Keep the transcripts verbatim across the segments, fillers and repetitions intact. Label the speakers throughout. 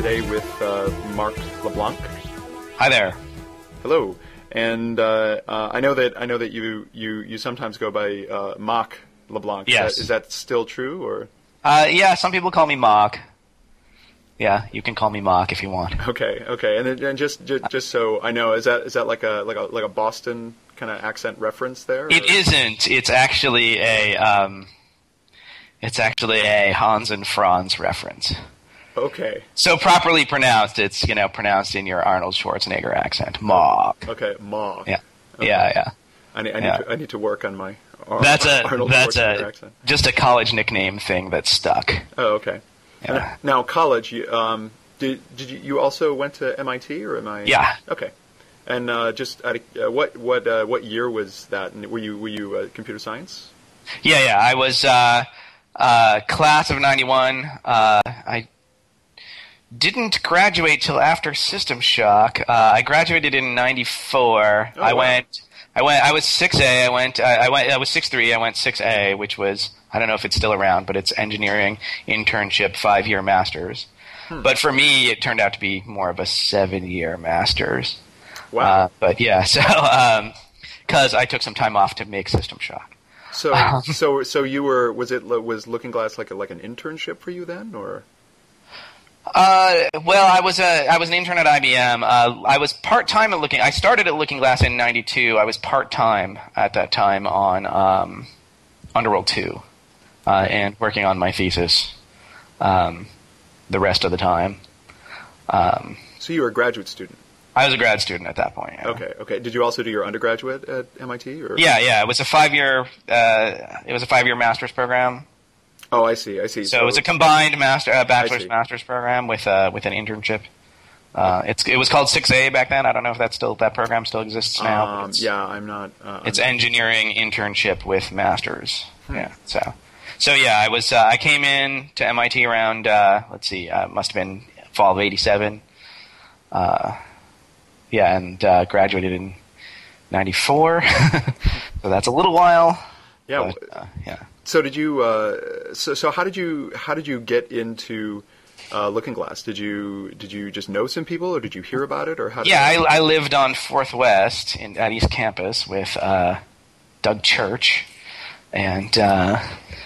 Speaker 1: today with uh, Marc LeBlanc.
Speaker 2: Hi there.
Speaker 1: Hello. And uh, uh, I know that I know that you you, you sometimes go by uh, Marc LeBlanc.
Speaker 2: Yes.
Speaker 1: Is that, is that still true, or?
Speaker 2: Uh, yeah, some people call me Marc. Yeah, you can call me Marc if you want.
Speaker 1: Okay, okay. And, then, and just, just just so I know, is that is that like a like a like a Boston kind of accent reference there? Or?
Speaker 2: It isn't. It's actually a um, it's actually a Hans and Franz reference.
Speaker 1: Okay.
Speaker 2: So properly pronounced, it's you know pronounced in your Arnold Schwarzenegger accent, Marc.
Speaker 1: Okay, Marc.
Speaker 2: Yeah,
Speaker 1: okay.
Speaker 2: yeah, yeah.
Speaker 1: I need I need,
Speaker 2: yeah.
Speaker 1: to, I need to work on my Ar-
Speaker 2: that's a
Speaker 1: Arnold
Speaker 2: that's
Speaker 1: Schwarzenegger
Speaker 2: a
Speaker 1: accent.
Speaker 2: Just a college nickname thing that stuck.
Speaker 1: Oh, okay.
Speaker 2: Yeah.
Speaker 1: And now college, you, um, did did you, you also went to M I T, or am I?
Speaker 2: Yeah.
Speaker 1: Okay. And uh, just out of, uh, what what uh, what year was that? And were you were you uh, computer science?
Speaker 2: Yeah, yeah. I was uh, uh, class of ninety-one. Uh, I didn't graduate till after System Shock. Uh, I graduated in ninety-four.
Speaker 1: Oh,
Speaker 2: I
Speaker 1: wow.
Speaker 2: went. I went. I was six A. I went. I, I went. I was six three. I went six A, which was I don't know if it's still around, but it's engineering internship five year masters. Hmm. But for me, it turned out to be more of a seven year masters.
Speaker 1: Wow.
Speaker 2: Uh, but yeah, so because um, I took some time off to make System Shock.
Speaker 1: So so so you were was it was Looking Glass like a, like an internship for you then, or?
Speaker 2: Uh, well, I was a I was an intern at I B M. Uh, I was part time at Looking. I started at Looking Glass in ninety-two. I was part time at that time on um, Underworld two, uh, and working on my thesis. Um, the rest of the time. Um,
Speaker 1: so you were a graduate student.
Speaker 2: I was a grad student at that point. Yeah.
Speaker 1: Okay, okay. Did you also do your undergraduate at M I T? Or?
Speaker 2: Yeah, yeah. It was a five year. Uh, it was a five year master's program.
Speaker 1: Oh, I see. I see.
Speaker 2: So, so it's a combined master, uh, bachelor's
Speaker 1: see.
Speaker 2: master's program with uh, with an internship. Uh, it's it was called six A back then. I don't know if that still that program still exists now.
Speaker 1: Um, yeah, I'm not. Uh,
Speaker 2: it's
Speaker 1: I'm
Speaker 2: engineering internship with masters.
Speaker 1: Hmm.
Speaker 2: Yeah. So, so yeah, I was uh, I came in to M I T around uh, let's see, uh, must have been fall of eighty-seven. Uh, yeah, and uh, graduated in ninety-four. So that's a little while.
Speaker 1: Yeah.
Speaker 2: But, uh, yeah.
Speaker 1: So did you? Uh, so so how did you how did you get into uh, Looking Glass? Did you did you just know some people, or did you hear about it, or how? Did
Speaker 2: yeah,
Speaker 1: you...
Speaker 2: I, I lived on Fourth West in, at East Campus with uh, Doug Church and uh,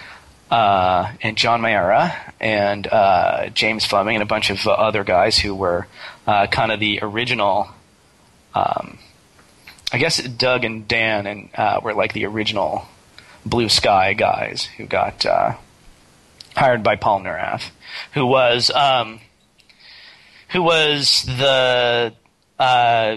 Speaker 2: uh, and John Mayera and uh, James Fleming and a bunch of uh, other guys who were uh, kind of the original. Um, I guess Doug and Dan and uh, were like the original Blue Sky guys who got uh, hired by Paul Neurath, who was um, who was the uh,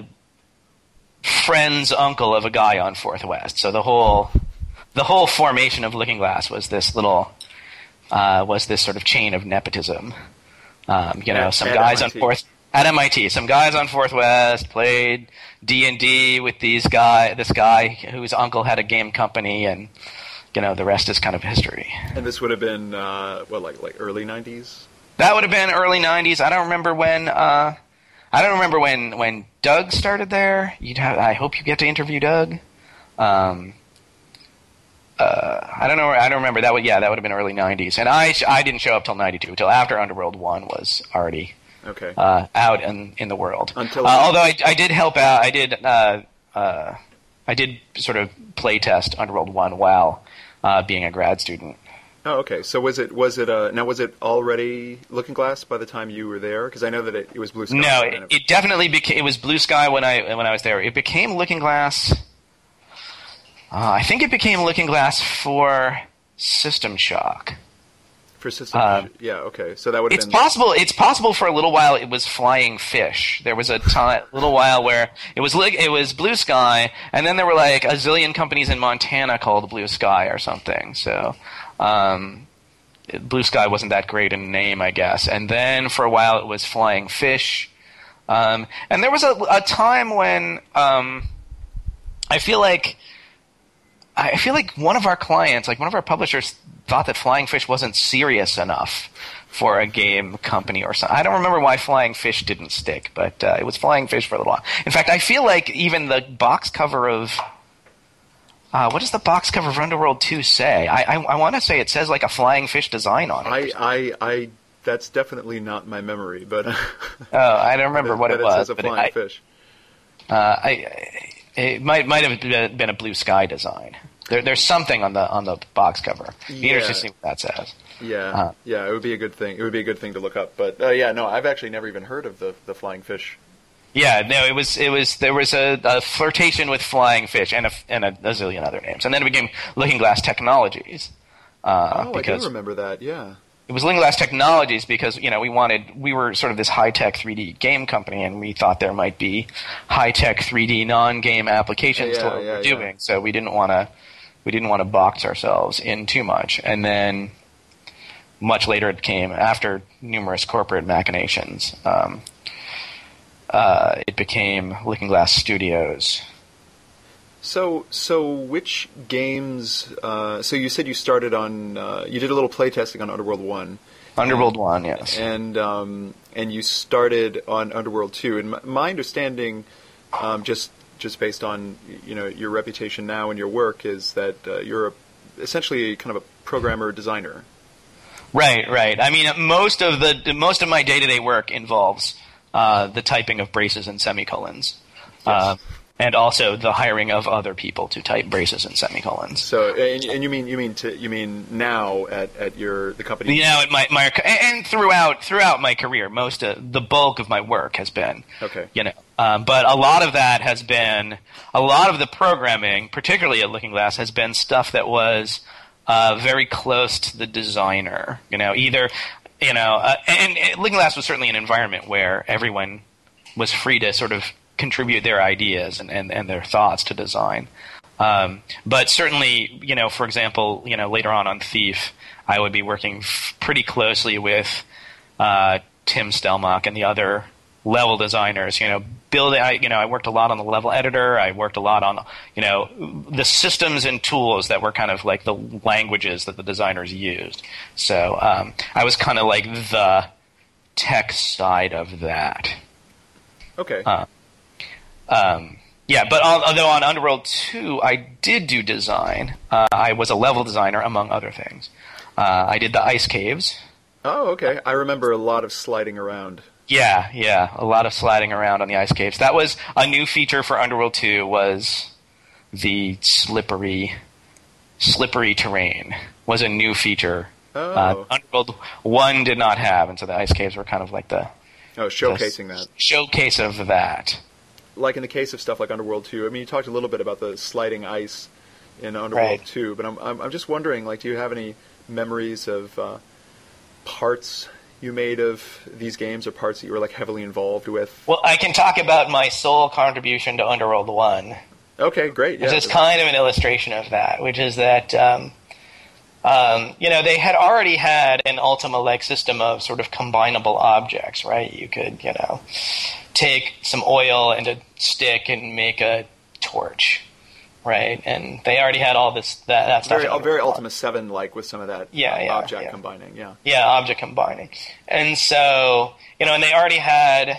Speaker 2: friend's uncle of a guy on Fourth West. So the whole the whole formation of Looking Glass was this little uh, was this sort of chain of nepotism. Um, you know,
Speaker 1: at,
Speaker 2: some
Speaker 1: at
Speaker 2: guys
Speaker 1: M I T.
Speaker 2: on Fourth at M I T, some guys on Fourth West played D and D with these guy, this guy whose uncle had a game company, and you know the rest is kind of history.
Speaker 1: And this would have been uh, what, like like early nineties?
Speaker 2: That would have been early nineties. I don't remember when. Uh, I don't remember when, when Doug started there. You'd have. I hope you get to interview Doug. Um, uh, I don't know. I don't remember that. Would yeah, that would have been early nineties. And I I didn't show up till ninety-two, till after Underworld one was already.
Speaker 1: Okay.
Speaker 2: Uh, out in, in the world.
Speaker 1: Until
Speaker 2: uh, although I, I did help out, I did uh, uh, I did sort of play test Underworld One while uh, being a grad student.
Speaker 1: Oh, okay. So was it was it uh, now was it already Looking Glass by the time you were there? Because I know that it, it was Blue Sky.
Speaker 2: No, it, it definitely became. It was Blue Sky when I when I was there. It became Looking Glass. Uh, I think it became Looking Glass for System Shock.
Speaker 1: For System,
Speaker 2: um,
Speaker 1: yeah, okay. So that would have
Speaker 2: it's
Speaker 1: been...
Speaker 2: possible. It's possible for a little while it was Flying Fish. There was a time, little while where it was it was Blue Sky, and then there were like a zillion companies in Montana called Blue Sky or something. So, um, Blue Sky wasn't that great in name, I guess. And then for a while it was Flying Fish, um, and there was a, a time when um, I feel like I feel like one of our clients, like one of our publishers, thought that Flying Fish wasn't serious enough for a game company or something. I don't remember why Flying Fish didn't stick, but uh, it was Flying Fish for a little while. In fact, I feel like even the box cover of uh, what does the box cover of Underworld two say? I I, I want to say it says like a Flying Fish design on it.
Speaker 1: I, I I that's definitely not my memory, but
Speaker 2: oh, I don't remember
Speaker 1: but
Speaker 2: what
Speaker 1: it,
Speaker 2: it
Speaker 1: but
Speaker 2: was.
Speaker 1: It says a
Speaker 2: but
Speaker 1: flying
Speaker 2: I,
Speaker 1: fish.
Speaker 2: Uh, I it might might have been a blue sky design. There, there's something on the on the box cover. Be
Speaker 1: Yeah.
Speaker 2: interested to see what that says.
Speaker 1: Yeah,
Speaker 2: Uh,
Speaker 1: yeah, it would be a good thing. It would be a good thing to look up. But uh, yeah, no, I've actually never even heard of the the flying fish.
Speaker 2: Yeah, no, it was it was there was a, a flirtation with flying fish and a and a, a zillion other names, and then it became Looking Glass Technologies. Uh,
Speaker 1: oh,
Speaker 2: because
Speaker 1: I do remember that. Yeah.
Speaker 2: It was Looking Glass Technologies because, you know, we wanted, we were sort of this high-tech three D game company, and we thought there might be high-tech three D non-game applications
Speaker 1: Yeah,
Speaker 2: to what we
Speaker 1: yeah,
Speaker 2: were
Speaker 1: yeah.
Speaker 2: doing. So we didn't want to, we didn't want to box ourselves in too much. And then much later it came, after numerous corporate machinations, um, uh, it became Looking Glass Studios.
Speaker 1: So, so which games? Uh, so you said you started on. Uh, you did a little playtesting on Underworld One.
Speaker 2: Underworld One, yes.
Speaker 1: And um, and you started on Underworld Two. And my, my understanding, um, just just based on you know your reputation now and your work, is that uh, you're a, essentially kind of a programmer designer.
Speaker 2: Right, right. I mean, most of the most of my day-to-day work involves uh, the typing of braces and semicolons.
Speaker 1: Yes.
Speaker 2: Uh, And also the hiring of other people to type braces and semicolons.
Speaker 1: So, and, and you mean you mean to you mean now at, at your the company?
Speaker 2: You know, at my my and throughout throughout my career, most of the bulk of my work has been
Speaker 1: Okay.
Speaker 2: You know, um, but a lot of that has been a lot of the programming, particularly at Looking Glass, has been stuff that was uh, very close to the designer. You know, either you know, uh, and, and Looking Glass was certainly an environment where everyone was free to sort of contribute their ideas and, and, and their thoughts to design. Um, but certainly, you know, for example, you know, later on on Thief, I would be working f- pretty closely with uh, Tim Stelmach and the other level designers. You know, building. I, you know, I worked a lot on the level editor. I worked a lot on, you know, the systems and tools that were kind of like the languages that the designers used. So um, I was kind of like the tech side of that.
Speaker 1: Okay.
Speaker 2: Uh, Um, yeah, but al- although on Underworld two, I did do design. Uh, I was a level designer, among other things. Uh, I did the ice caves.
Speaker 1: Oh, okay. I remember a lot of sliding around.
Speaker 2: Yeah, yeah, a lot of sliding around on the ice caves. That was a new feature for Underworld two, was the slippery, slippery terrain was a new feature.
Speaker 1: Oh.
Speaker 2: Uh, Underworld one did not have, and so the ice caves were kind of like the
Speaker 1: Oh, showcasing
Speaker 2: the
Speaker 1: that.
Speaker 2: showcase of that.
Speaker 1: Like in the case of stuff like Underworld two, I mean, you talked a little bit about the sliding ice in Underworld
Speaker 2: Right.
Speaker 1: two, but I'm, I'm I'm just wondering, like, do you have any memories of uh, parts you made of these games, or parts that you were like heavily involved with?
Speaker 2: Well, I can talk about my sole contribution to Underworld one.
Speaker 1: Okay, great. Yeah.
Speaker 2: Which is kind of an illustration of that, which is that, um, um, you know, they had already had an Ultima-like system of sort of combinable objects, right? You could, you know, take some oil and a stick and make a torch, right? And they already had all this, that, that stuff.
Speaker 1: Very, uh, very Ultima seven-like with some of that
Speaker 2: Yeah,
Speaker 1: uh,
Speaker 2: yeah,
Speaker 1: object
Speaker 2: yeah.
Speaker 1: combining, yeah.
Speaker 2: Yeah, object combining. And so, you know, and they already had,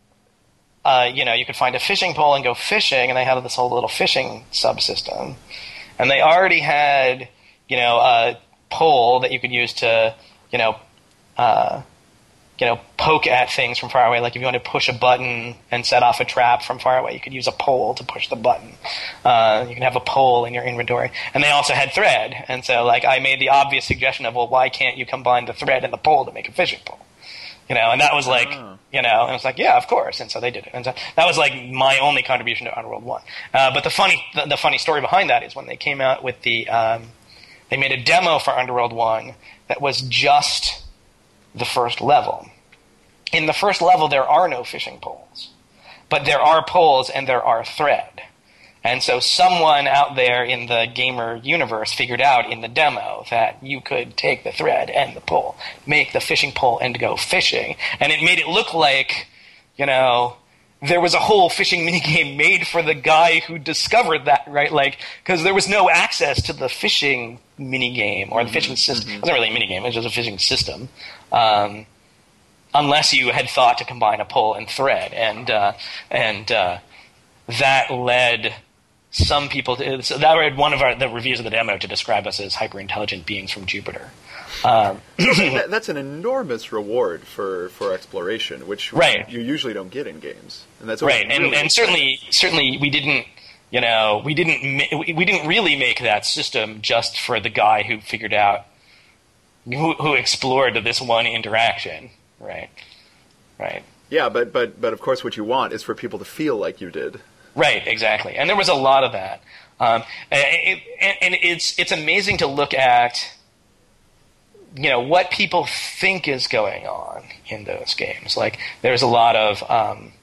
Speaker 2: uh, you know, you could find a fishing pole and go fishing, and they had this whole little fishing subsystem. And they already had, you know, a pole that you could use to, you know, uh, you know, poke at things from far away. Like if you want to push a button and set off a trap from far away, you could use a pole to push the button. Uh, you can have a pole in your inventory. And they also had thread. And so, like, I made the obvious suggestion of, well, why can't you combine the thread and the pole to make a fishing pole? You know, and that was like,
Speaker 1: Oh.
Speaker 2: you know, and it was like, yeah, of course. And so they did it. And so that was like my only contribution to Underworld one. Uh, but the funny, the, the funny story behind that is when they came out with the, um, they made a demo for Underworld one that was just the first level. In the first level, there are no fishing poles, but there are poles and there are thread. And so someone out there in the gamer universe figured out in the demo that you could take the thread and the pole, make the fishing pole, and go fishing. And it made it look like, you know, there was a whole fishing minigame made for the guy who discovered that, right? Like, because there was no access to the fishing minigame or the
Speaker 1: Mm-hmm,
Speaker 2: fishing system.
Speaker 1: mm-hmm.
Speaker 2: It wasn't really a minigame, it was just a fishing system. Um, unless you had thought to combine a pole and thread. And, uh, and uh, that led some people to, so that read one of our, the reviews of the demo to describe us as hyper-intelligent beings from Jupiter. Um,
Speaker 1: that, that's an enormous reward for, for exploration, which
Speaker 2: right.
Speaker 1: you usually don't get in games, and that's
Speaker 2: right.
Speaker 1: Really
Speaker 2: and and certainly certainly we didn't you know we didn't ma- we didn't really make that system just for the guy who figured out who, who explored this one interaction, right? Right.
Speaker 1: Yeah, but but but of course, what you want is for people to feel like you did.
Speaker 2: Right. Exactly. And there was a lot of that, um, and, it, and it's it's amazing to look at. You know, what people think is going on in those games. Like, there's a lot of, um,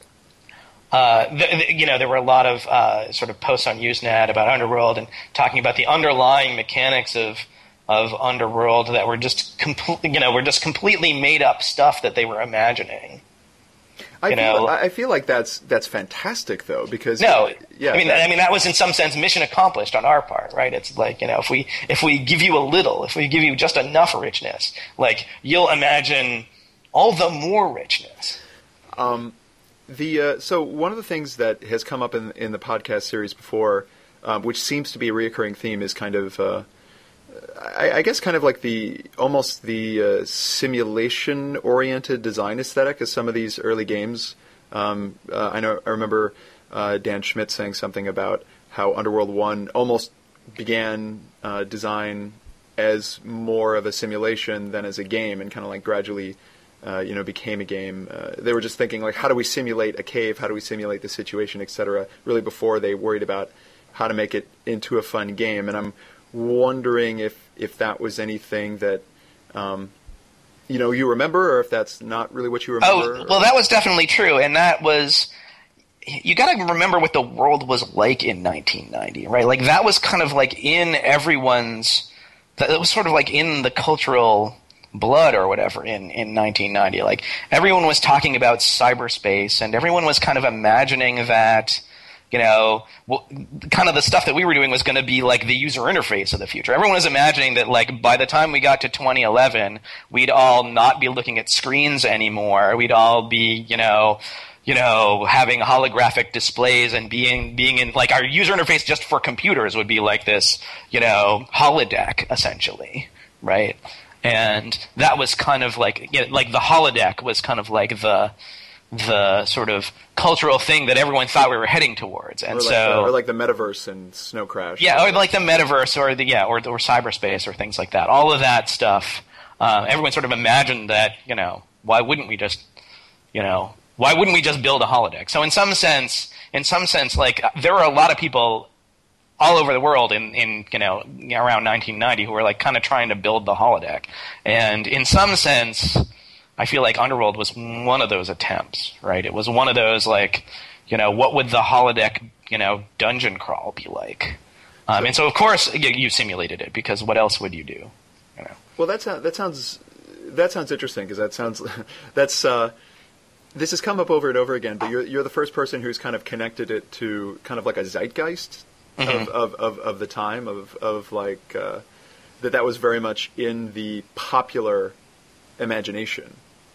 Speaker 2: uh, th- th- you know, there were a lot of uh, sort of posts on Usenet about Underworld and talking about the underlying mechanics of of Underworld that were just completely, you know, were just completely made up stuff that they were imagining.
Speaker 1: I
Speaker 2: you
Speaker 1: feel,
Speaker 2: know,
Speaker 1: I feel like that's that's fantastic though, because
Speaker 2: no,
Speaker 1: yeah,
Speaker 2: I mean,
Speaker 1: that,
Speaker 2: I mean that was in some sense mission accomplished on our part, right? It's like, you know, if we if we give you a little, if we give you just enough richness, like you'll imagine all the more richness.
Speaker 1: Um, the uh, so one of the things that has come up in in the podcast series before, um, which seems to be a reoccurring theme, is kind of. Uh, I, I guess kind of like the almost the uh, simulation-oriented design aesthetic of some of these early games. Um, uh, I know I remember uh, Dan Schmidt saying something about how Underworld one almost began uh, design as more of a simulation than as a game, and kind of like gradually, uh, you know, became a game. Uh, they were just thinking like, how do we simulate a cave? How do we simulate the situation, et cetera? Really, before they worried about how to make it into a fun game. And I'm wondering if, if that was anything that, um, you know, you remember, or if that's not really what you remember.
Speaker 2: Oh, well, that was definitely true, and that was, you got to remember what the world was like in nineteen ninety, right? Like, that was kind of like in everyone's, that was sort of like in the cultural blood or whatever in, in nineteen ninety. Like, everyone was talking about cyberspace, and everyone was kind of imagining that, you know, well, kind of the stuff that we were doing was going to be like the user interface of the future. Everyone was imagining that, like, by the time we got to twenty eleven, we'd all not be looking at screens anymore. We'd all be, you know, you know, having holographic displays and being being in, like, our user interface just for computers would be like this, you know, holodeck essentially, right? And that was kind of like, you know, like the holodeck was kind of like the the sort of cultural thing that everyone thought we were heading towards, and
Speaker 1: or like
Speaker 2: so
Speaker 1: the, or like the metaverse and Snow Crash,
Speaker 2: yeah, or like the metaverse, or the yeah, or or cyberspace, or things like that. All of that stuff, uh, everyone sort of imagined that, you know, why wouldn't we just, you know, why wouldn't we just build a holodeck? So in some sense, in some sense, like, there were a lot of people all over the world in, in you know, around nineteen ninety who were like kind of trying to build the holodeck, and in some sense, I feel like Underworld was one of those attempts, right? It was one of those, like, you know, what would the holodeck, you know, dungeon crawl be like? Um, and so, of course, you, you simulated it, because what else would you do? You know?
Speaker 1: Well, that sounds that sounds that sounds interesting, because that sounds that's uh, this has come up over and over again. But you're you're the first person who's kind of connected it to kind of like a zeitgeist mm-hmm. of, of, of, of the time of of like uh, that that was very much in the popular imagination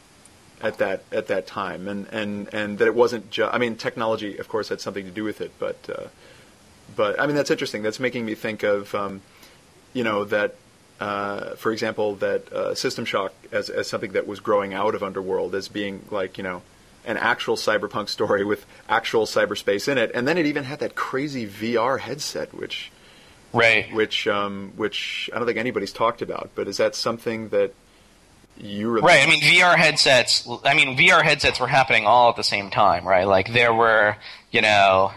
Speaker 1: at that at that time, and, and, and that it wasn't just, I mean, technology, of course, had something to do with it, but uh, but I mean, that's interesting. That's making me think of, um, you know, that, uh, for example, that uh, System Shock as as something that was growing out of Underworld as being like, you know, an actual cyberpunk story with actual cyberspace in it, and then it even had that crazy V R headset, which
Speaker 2: right,
Speaker 1: which um, which I don't think anybody's talked about. But is that something that you remember?
Speaker 2: Right. I mean, V R headsets. I mean, V R headsets were happening all at the same time, right? Like, there were, you know,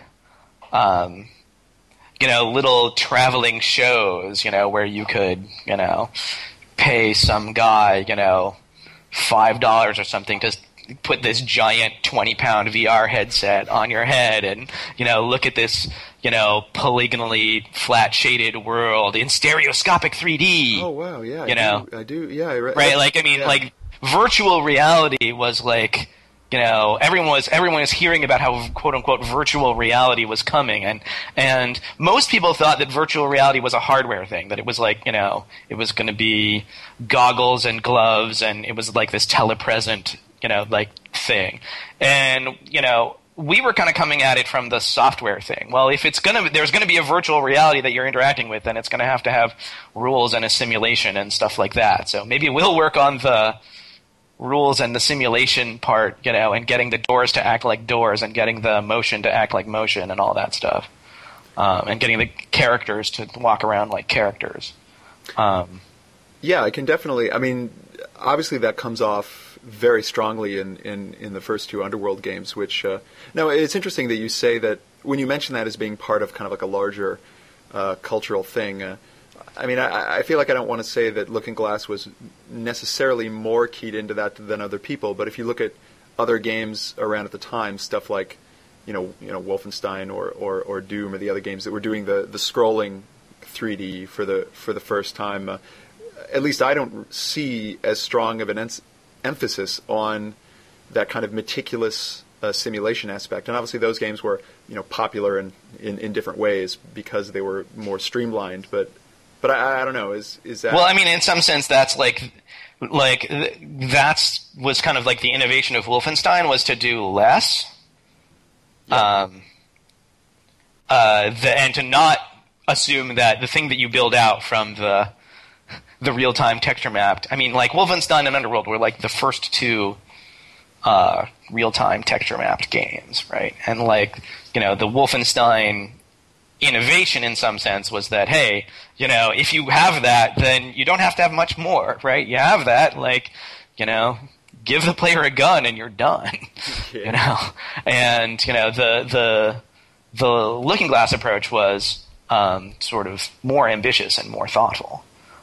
Speaker 2: um, you know, little traveling shows, you know, where you could, you know, pay some guy, you know, five dollars or something to put this giant twenty pound V R headset on your head and, you know, look at this, you know, polygonally flat shaded world in stereoscopic three D.
Speaker 1: Oh wow, yeah,
Speaker 2: you
Speaker 1: I
Speaker 2: know,
Speaker 1: do, I do, yeah, I re-
Speaker 2: right? Like, I mean, yeah. like virtual reality was like, you know, everyone was everyone was hearing about how quote unquote virtual reality was coming, and and most people thought that virtual reality was a hardware thing, that it was like, you know, it was going to be goggles and gloves, and it was like this telepresent, you know, like thing. And, you know, we were kind of coming at it from the software thing. Well, if it's gonna, there's gonna be a virtual reality that you're interacting with, then it's gonna have to have rules and a simulation and stuff like that. So maybe we'll work on the rules and the simulation part, you know, and getting the doors to act like doors and getting the motion to act like motion and all that stuff, um, and getting the characters to walk around like characters. Um,
Speaker 1: yeah, I can definitely. I mean, obviously that comes off very strongly in, in, in the first two Underworld games, which, uh, no, it's interesting that you say that, when you mention that as being part of kind of like a larger uh, cultural thing, uh, I mean, I, I feel like I don't want to say that Looking Glass was necessarily more keyed into that than other people, but if you look at other games around at the time, stuff like, you know, you know, Wolfenstein or, or, or Doom or the other games that were doing the, the scrolling three D for the for the first time, uh, at least I don't see as strong of an ens- emphasis on that kind of meticulous uh, simulation aspect. And obviously those games were, you know, popular in, in, in different ways because they were more streamlined. But but I, I don't know. Is is that?
Speaker 2: Well, I mean, in some sense, that's like like that's was kind of like the innovation of Wolfenstein was to do less, yeah. um, uh, the, and to not assume that the thing that you build out from the the real-time texture mapped. I mean, like, Wolfenstein and Underworld were, like, the first two uh, real-time texture mapped games, right? And, like, you know, the Wolfenstein innovation in some sense was that, hey, you know, if you have that, then you don't have to have much more, right? You have that, like, you know, give the player a gun and you're done, yeah. you know? And, you know, the, the, the Looking Glass approach was um, sort of more ambitious and more thoughtful.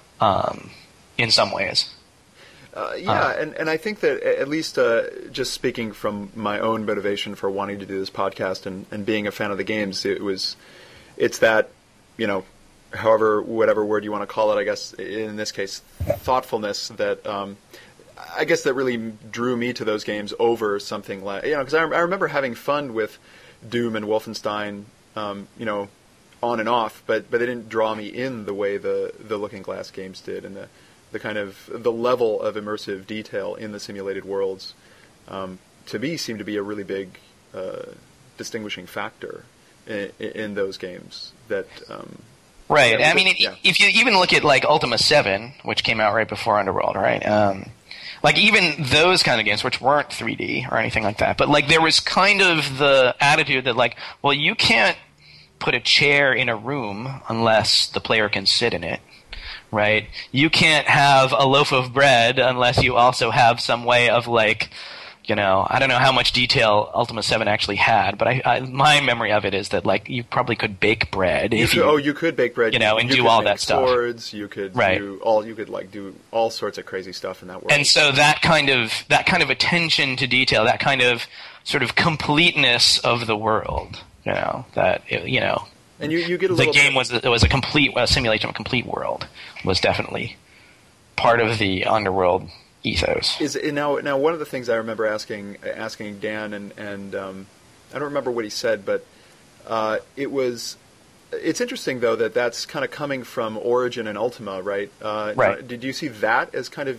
Speaker 2: Um, in some ways.
Speaker 1: Uh, yeah, uh, and, and I think that at least uh, just speaking from my own motivation for wanting to do this podcast and, and being a fan of the games, it was, it's that, you know, however, whatever word you want to call it, I guess, in this case, thoughtfulness that, um, I guess that really drew me to those games over something like, you know, because I, I remember having fun with Doom and Wolfenstein, um, you know, on and off, but but they didn't draw me in the way the, the Looking Glass games did, and the the kind of the level of immersive detail in the simulated worlds, um, to me, seemed to be a really big uh, distinguishing factor in, in those games. That um,
Speaker 2: right.
Speaker 1: Yeah,
Speaker 2: I mean,
Speaker 1: yeah.
Speaker 2: if you even look at like Ultima seven, which came out right before Underworld, right? Um, like even those kind of games, which weren't three D or anything like that, but like there was kind of the attitude that like, well, you can't put a chair in a room unless the player can sit in it, right? You can't have a loaf of bread unless you also have some way of like, you know, I don't know how much detail Ultima seven actually had, but I, I my memory of it is that like you probably could bake bread.
Speaker 1: You
Speaker 2: if
Speaker 1: could,
Speaker 2: you,
Speaker 1: oh, you could bake bread,
Speaker 2: you know, and
Speaker 1: you
Speaker 2: do
Speaker 1: could
Speaker 2: all
Speaker 1: make
Speaker 2: that stuff.
Speaker 1: Swords, you could
Speaker 2: right.
Speaker 1: do all, you could like do all sorts of crazy stuff in that world.
Speaker 2: And so that kind of that kind of attention to detail, that kind of sort of completeness of the world. You know that you know,
Speaker 1: and you, you get a
Speaker 2: the
Speaker 1: little
Speaker 2: game
Speaker 1: bit.
Speaker 2: was it was a complete a simulation of a complete world was definitely part of the Underworld ethos.
Speaker 1: Is now now one of the things I remember asking asking Dan and and um, I don't remember what he said, but uh, it was it's interesting though that that's kind of coming from Origin and Ultima, right? Uh,
Speaker 2: right.
Speaker 1: Now, did you see that as kind of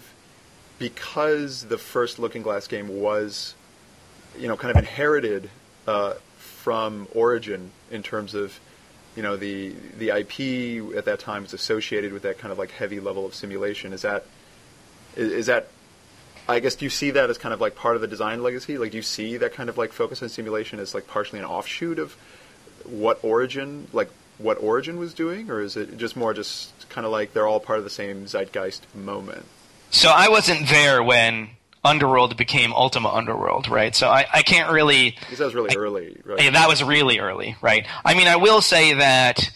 Speaker 1: because the first Looking Glass game was, you know, kind of inherited uh, from Origin in terms of, you know, the the I P at that time was associated with that kind of like heavy level of simulation. Is that is, is that I guess do you see that as kind of like part of the design legacy? Like, do you see that kind of like focus on simulation as like partially an offshoot of what Origin like what Origin was doing, or is it just more just kind of like they're all part of the same zeitgeist moment?
Speaker 2: So I wasn't there when Underworld became Ultima Underworld, right? So I, I can't really...
Speaker 1: Because that was really I, early, right?
Speaker 2: Yeah, that was really early, right? I mean, I will say that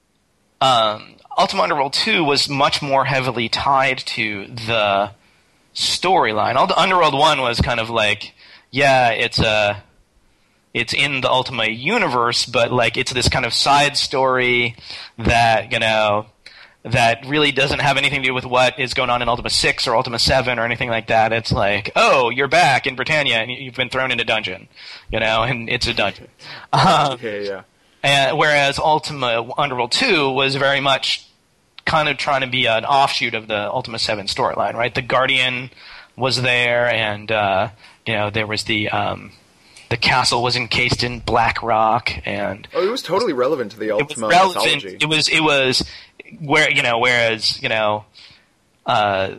Speaker 2: um, Ultima Underworld two was much more heavily tied to the storyline. Underworld one was kind of like, yeah, it's a... It's in the Ultima universe, but like it's this kind of side story that, you know, that really doesn't have anything to do with what is going on in Ultima six or Ultima seven or anything like that. It's like, oh, you're back in Britannia and you've been thrown in a dungeon, you know, and it's a dungeon. Um,
Speaker 1: okay, yeah.
Speaker 2: And whereas Ultima Underworld two was very much kind of trying to be an offshoot of the Ultima seven storyline, right? The Guardian was there, and uh, you know, there was the um, the castle was encased in black rock, and
Speaker 1: oh, it was totally relevant to the
Speaker 2: it was
Speaker 1: Ultima
Speaker 2: relevant.
Speaker 1: mythology.
Speaker 2: It was it was where you know whereas you know. Uh,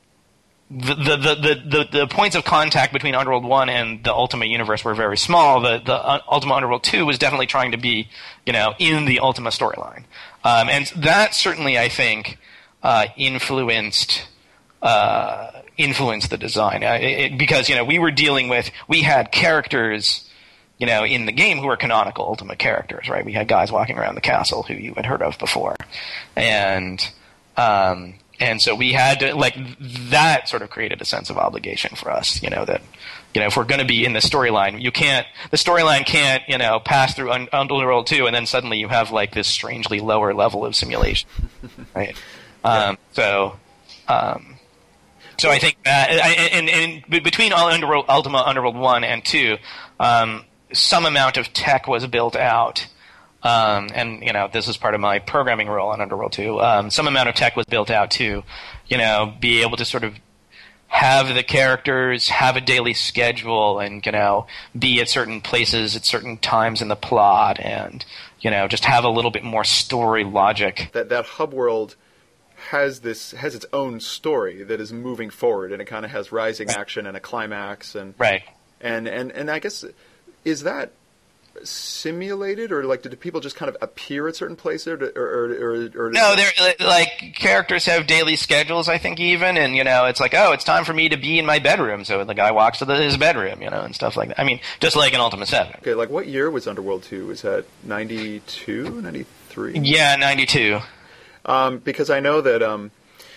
Speaker 2: The, the, the, the, the points of contact between Underworld one and the Ultima universe were very small. The, the uh, Ultima Underworld two was definitely trying to be, you know, in the Ultima storyline. Um, and that certainly, I think, uh, influenced, uh, influenced the design. Uh, it, because, you know, we were dealing with, we had characters, you know, in the game who were canonical Ultima characters, right? We had guys walking around the castle who you had heard of before. And, um, And so we had to, like, that sort of created a sense of obligation for us, you know, that, you know, if we're going to be in the storyline, you can't, the storyline can't, you know, pass through Un- Underworld two and then suddenly you have, like, this strangely lower level of simulation, right? Yeah. Um, so, um, so I think that, and, and, and between Underworld, Ultima Underworld one and two, um, some amount of tech was built out. Um, and, you know, this is part of my programming role on Underworld two. Um, some amount of tech was built out to, you know, be able to sort of have the characters have a daily schedule and, you know, be at certain places at certain times in the plot and, you know, just have a little bit more story logic.
Speaker 1: That that hub world has this has its own story that is moving forward, and it kind of has rising right. action and a climax. And,
Speaker 2: right.
Speaker 1: And, and, and I guess, is that simulated, or like did people just kind of appear at certain places, or or, or, or
Speaker 2: no, they're like characters have daily schedules, I think, even, and you know it's like, oh, it's time for me to be in my bedroom, so the guy walks to the, his bedroom, you know, and stuff like that. I mean, just like in Ultima seven.
Speaker 1: Okay, like what year was Underworld two? Was that ninety-two, ninety-three?
Speaker 2: Yeah, ninety-two.
Speaker 1: Um, because I know that um,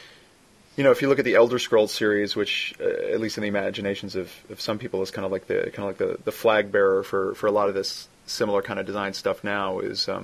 Speaker 1: you know, if you look at the Elder Scrolls series, which uh, at least in the imaginations of, of some people is kind of like the kind of like the, the flag bearer for, for a lot of this similar kind of design stuff now, is um,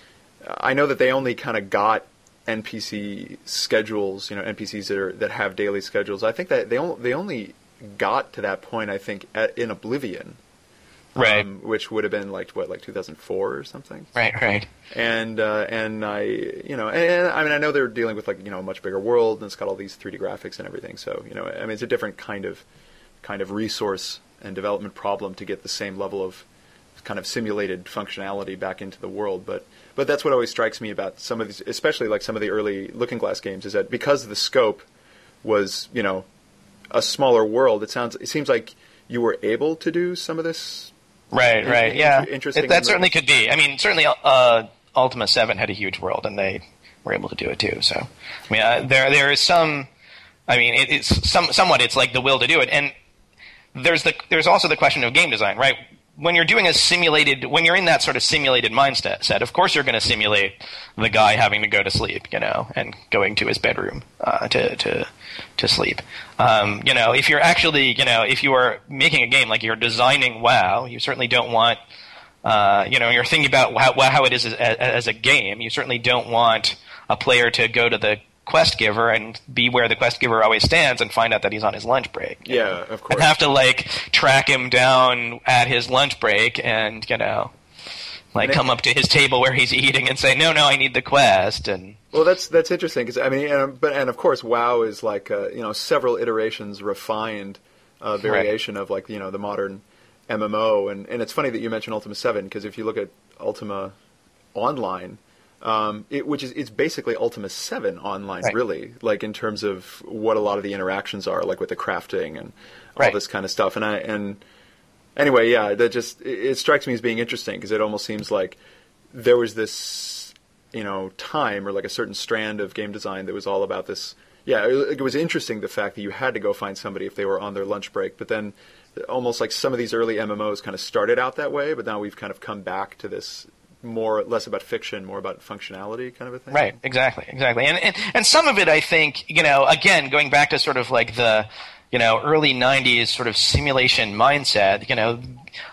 Speaker 1: I know that they only kind of got N P C schedules, you know, N P Cs that are that have daily schedules. I think that they only, they only got to that point, I think, at, in Oblivion,
Speaker 2: right?
Speaker 1: Um, which would have been like what, like two thousand four or something,
Speaker 2: right? Right.
Speaker 1: And uh, and I, you know, and, and I mean, I know they're dealing with like you know a much bigger world, and it's got all these three D graphics and everything. So you know, I mean, it's a different kind of kind of resource and development problem to get the same level of kind of simulated functionality back into the world, but but that's what always strikes me about some of these, especially like some of the early Looking Glass games, is that because the scope was, you know, a smaller world, it sounds it seems like you were able to do some of this.
Speaker 2: Right,
Speaker 1: in,
Speaker 2: right,
Speaker 1: in,
Speaker 2: yeah.
Speaker 1: Interesting.
Speaker 2: It, that certainly could be. I mean, certainly uh, Ultima seven had a huge world, and they were able to do it too. So, I mean, uh, there there is some. I mean, it, it's some somewhat. It's like the will to do it, and there's the there's also the question of game design, right? When you're doing a simulated, when you're in that sort of simulated mindset set, of course you're going to simulate the guy having to go to sleep, you know, and going to his bedroom uh, to to to sleep. Um, you know, if you're actually, you know, if you are making a game like you're designing WoW, you certainly don't want, uh, you know, you're thinking about how, how it is as, as a game. You certainly don't want a player to go to the quest giver and be where the quest giver always stands and find out that he's on his lunch break.
Speaker 1: Yeah,
Speaker 2: know?
Speaker 1: Of course.
Speaker 2: And have to like track him down at his lunch break and, you know, like and come it, up to his table where he's eating and say, no, no, I need the quest. And
Speaker 1: well, that's that's interesting because I mean, and, but and of course, WoW is like uh, you know several iterations refined uh, variation right. of like you know the modern M M O, and and it's funny that you mentioned Ultima seven because if you look at Ultima Online. Um, it, which is it's basically Ultima seven online, right. really, like in terms of what a lot of the interactions are, like with the crafting and all
Speaker 2: right.
Speaker 1: this kind of stuff. And I and anyway, yeah, that just it, it strikes me as being interesting because it almost seems like there was this, you know, time or like a certain strand of game design that was all about this. Yeah, it, it was interesting the fact that you had to go find somebody if they were on their lunch break, but then almost like some of these early M M Os kind of started out that way, but now we've kind of come back to this. More, less about fiction, more about functionality kind of a thing.
Speaker 2: Right, exactly, exactly. And, and and some of it, I think, you know, again, going back to sort of like the, you know, early nineties sort of simulation mindset, you know,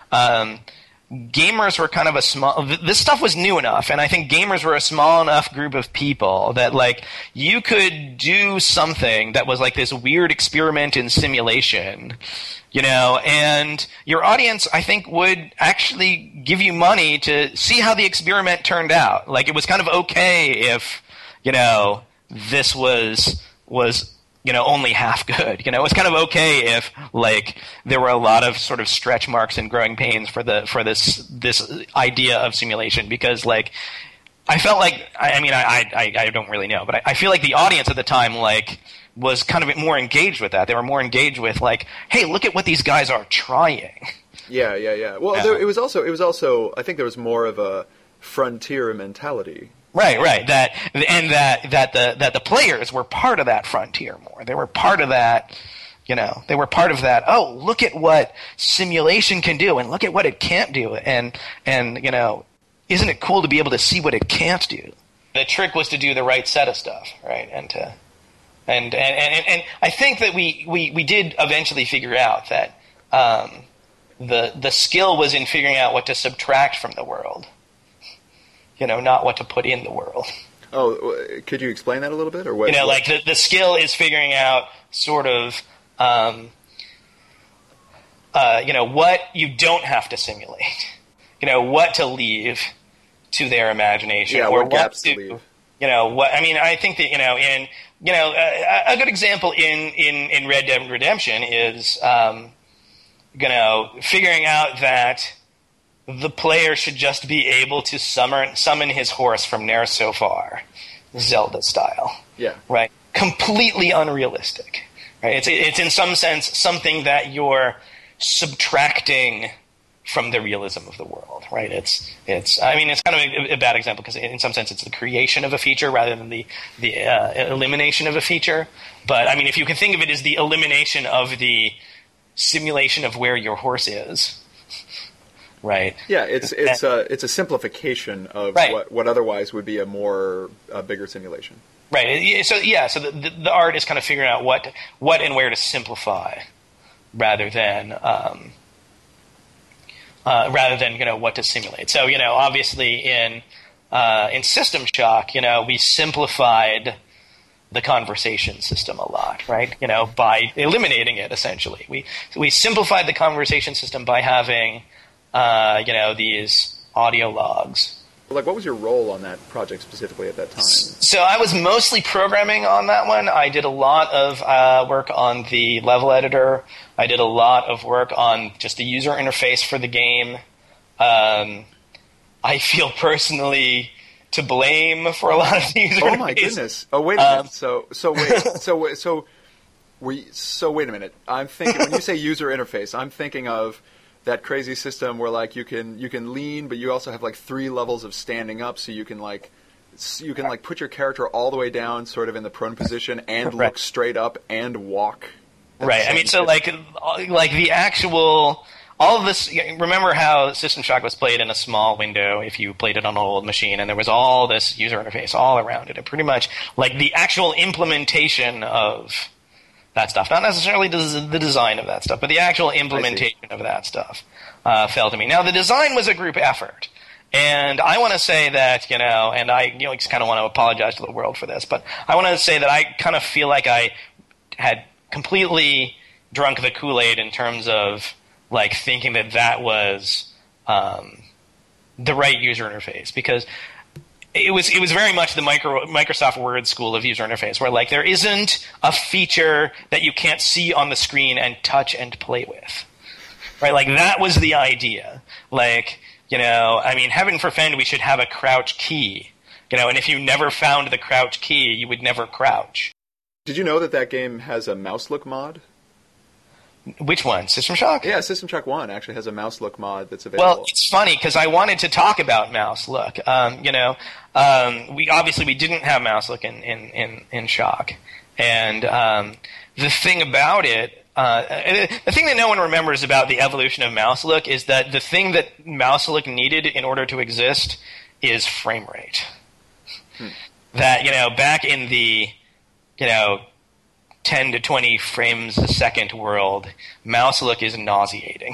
Speaker 2: um, gamers were kind of a small, this stuff was new enough, and I think gamers were a small enough group of people that, like, you could do something that was like this weird experiment in simulation, you know, and your audience, I think, would actually give you money to see how the experiment turned out. Like, it was kind of okay if, you know, this was, was, you know, only half good. You know, it's kind of okay if like there were a lot of sort of stretch marks and growing pains for the for this this idea of simulation, because like I felt like I, I mean I, I I don't really know, but I, I feel like the audience at the time like was kind of more engaged with that. They were more engaged with like, hey, look at what these guys are trying.
Speaker 1: Yeah, yeah, yeah. Well,
Speaker 2: Yeah.
Speaker 1: There, it was also it was also I think there was more of a frontier mentality.
Speaker 2: Right, right. That and that that the that the players were part of that frontier more. They were part of that, you know. They were part of that. Oh, look at what simulation can do, and look at what it can't do, and and you know, isn't it cool to be able to see what it can't do? The trick was to do the right set of stuff, right, and to and and and, and I think that we, we, we did eventually figure out that um, the the skill was in figuring out what to subtract from the world. You know, not what to put in the world.
Speaker 1: Oh, could you explain that a little bit, or what?
Speaker 2: You know,
Speaker 1: what?
Speaker 2: like the the skill is figuring out sort of, um, uh, you know, what you don't have to simulate. You know, what to leave to their imagination,
Speaker 1: Yeah,
Speaker 2: or
Speaker 1: what gaps to
Speaker 2: to
Speaker 1: leave.
Speaker 2: You know, what I mean. I think that you know, in you know, a, a good example in in in Red Dead Redemption is, um, you know, figuring out that the player should just be able to summon, summon his horse from Ner Sofar, Zelda style.
Speaker 1: Yeah.
Speaker 2: Right? Completely unrealistic. Right? It's, it's in some sense something that you're subtracting from the realism of the world. Right? It's, it's, I mean, it's kind of a, a bad example because in some sense it's the creation of a feature rather than the, the uh, elimination of a feature. But, I mean, if you can think of it as the elimination of the simulation of where your horse is. Right.
Speaker 1: Yeah, it's it's a it's a simplification of
Speaker 2: Right.
Speaker 1: what, what otherwise would be a more a bigger simulation.
Speaker 2: Right. So yeah. So the, the the art is kind of figuring out what what and where to simplify, rather than um, uh, rather than you know what to simulate. So you know, obviously in uh, in System Shock, you know, we simplified the conversation system a lot, right? You know, by eliminating it essentially. We we simplified the conversation system by having Uh, you know, these audio logs.
Speaker 1: Like, what was your role on that project specifically at that time?
Speaker 2: So I was mostly programming on that one. I did a lot of uh, work on the level editor. I did a lot of work on just the user interface for the game. Um, I feel personally to blame for a lot of the user
Speaker 1: Oh
Speaker 2: interface.
Speaker 1: my goodness! Oh wait a minute.
Speaker 2: Um,
Speaker 1: so so wait so wait- so we so wait a minute. I'm thinking when you say user interface, I'm thinking of that crazy system where like you can you can lean, but you also have like three levels of standing up, so you can like s- you can like put your character all the way down, sort of in the prone position, and
Speaker 2: Right.
Speaker 1: look straight up and walk. at the
Speaker 2: Right. I
Speaker 1: same
Speaker 2: mean, so
Speaker 1: time.
Speaker 2: like, like the actual, all of this. Remember how System Shock was played in a small window if you played it on an old machine, and there was all this user interface all around it, and pretty much like the actual implementation of that stuff, not necessarily des- the design of that stuff, but the actual implementation of that stuff uh, fell to me. Now, the design was a group effort. And I want to say that, you know, and I you know, just kind of want to apologize to the world for this, but I want to say that I kind of feel like I had completely drunk the Kool-Aid in terms of, like, thinking that that was um, the right user interface. Because it was it was very much the micro, Microsoft Word school of user interface, where, like, there isn't a feature that you can't see on the screen and touch and play with. Right? Like, that was the idea. Like... You know, I mean, heaven forfend we should have a crouch key. You know, and if you never found the crouch key, you would never crouch.
Speaker 1: Did you know that that game has a mouse look mod?
Speaker 2: Which one? System Shock?
Speaker 1: Yeah, System Shock one actually has a mouse look mod that's available.
Speaker 2: Well, it's funny because I wanted to talk about mouse look. Um, you know, um, we obviously we didn't have mouse look in in in, in Shock, and um, the thing about it. Uh, the thing that no one remembers about the evolution of mouse look is that the thing that mouse look needed in order to exist is frame rate. Hmm. That, you know, back in the, you know, ten to twenty frames a second world, mouse look is nauseating.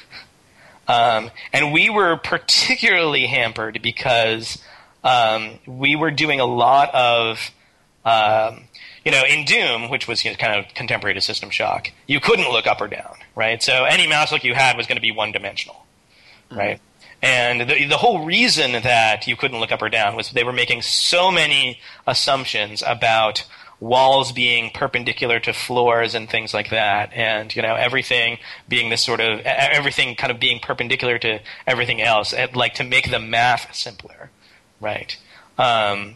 Speaker 2: um, and we were particularly hampered because um, we were doing a lot of... Um, You know, in Doom, which was you know, kind of contemporary to System Shock, you couldn't look up or down, right? So any mouse look you had was going to be one-dimensional, mm-hmm. right? And the, the whole reason that you couldn't look up or down was they were making so many assumptions about walls being perpendicular to floors and things like that, and you know everything being this sort of everything kind of being perpendicular to everything else, and, like to make the math simpler, right? Um,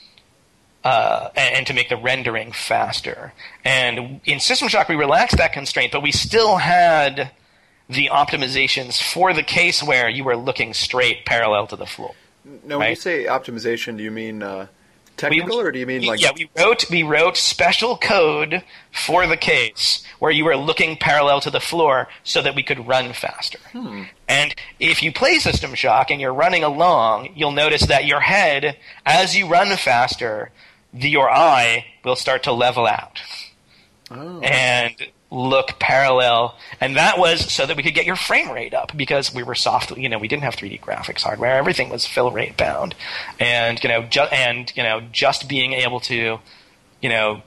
Speaker 2: uh, and, and to make the rendering faster. And in System Shock, we relaxed that constraint, but we still had the optimizations for the case where you were looking straight parallel to the floor.
Speaker 1: Now,
Speaker 2: right?
Speaker 1: When you say optimization, do you mean uh, technical,
Speaker 2: we,
Speaker 1: or do you mean
Speaker 2: we,
Speaker 1: like?
Speaker 2: Yeah, we wrote we wrote special code for the case where you were looking parallel to the floor so that we could run faster.
Speaker 1: Hmm.
Speaker 2: And if you play System Shock and you're running along, you'll notice that your head, as you run faster, the, your eye will start to level out.
Speaker 1: Oh.
Speaker 2: And look parallel, and that was so that we could get your frame rate up, because we were soft, you know, we didn't have three D graphics hardware. Everything was fill rate bound, and you know, ju- and you know, just being able to, you know,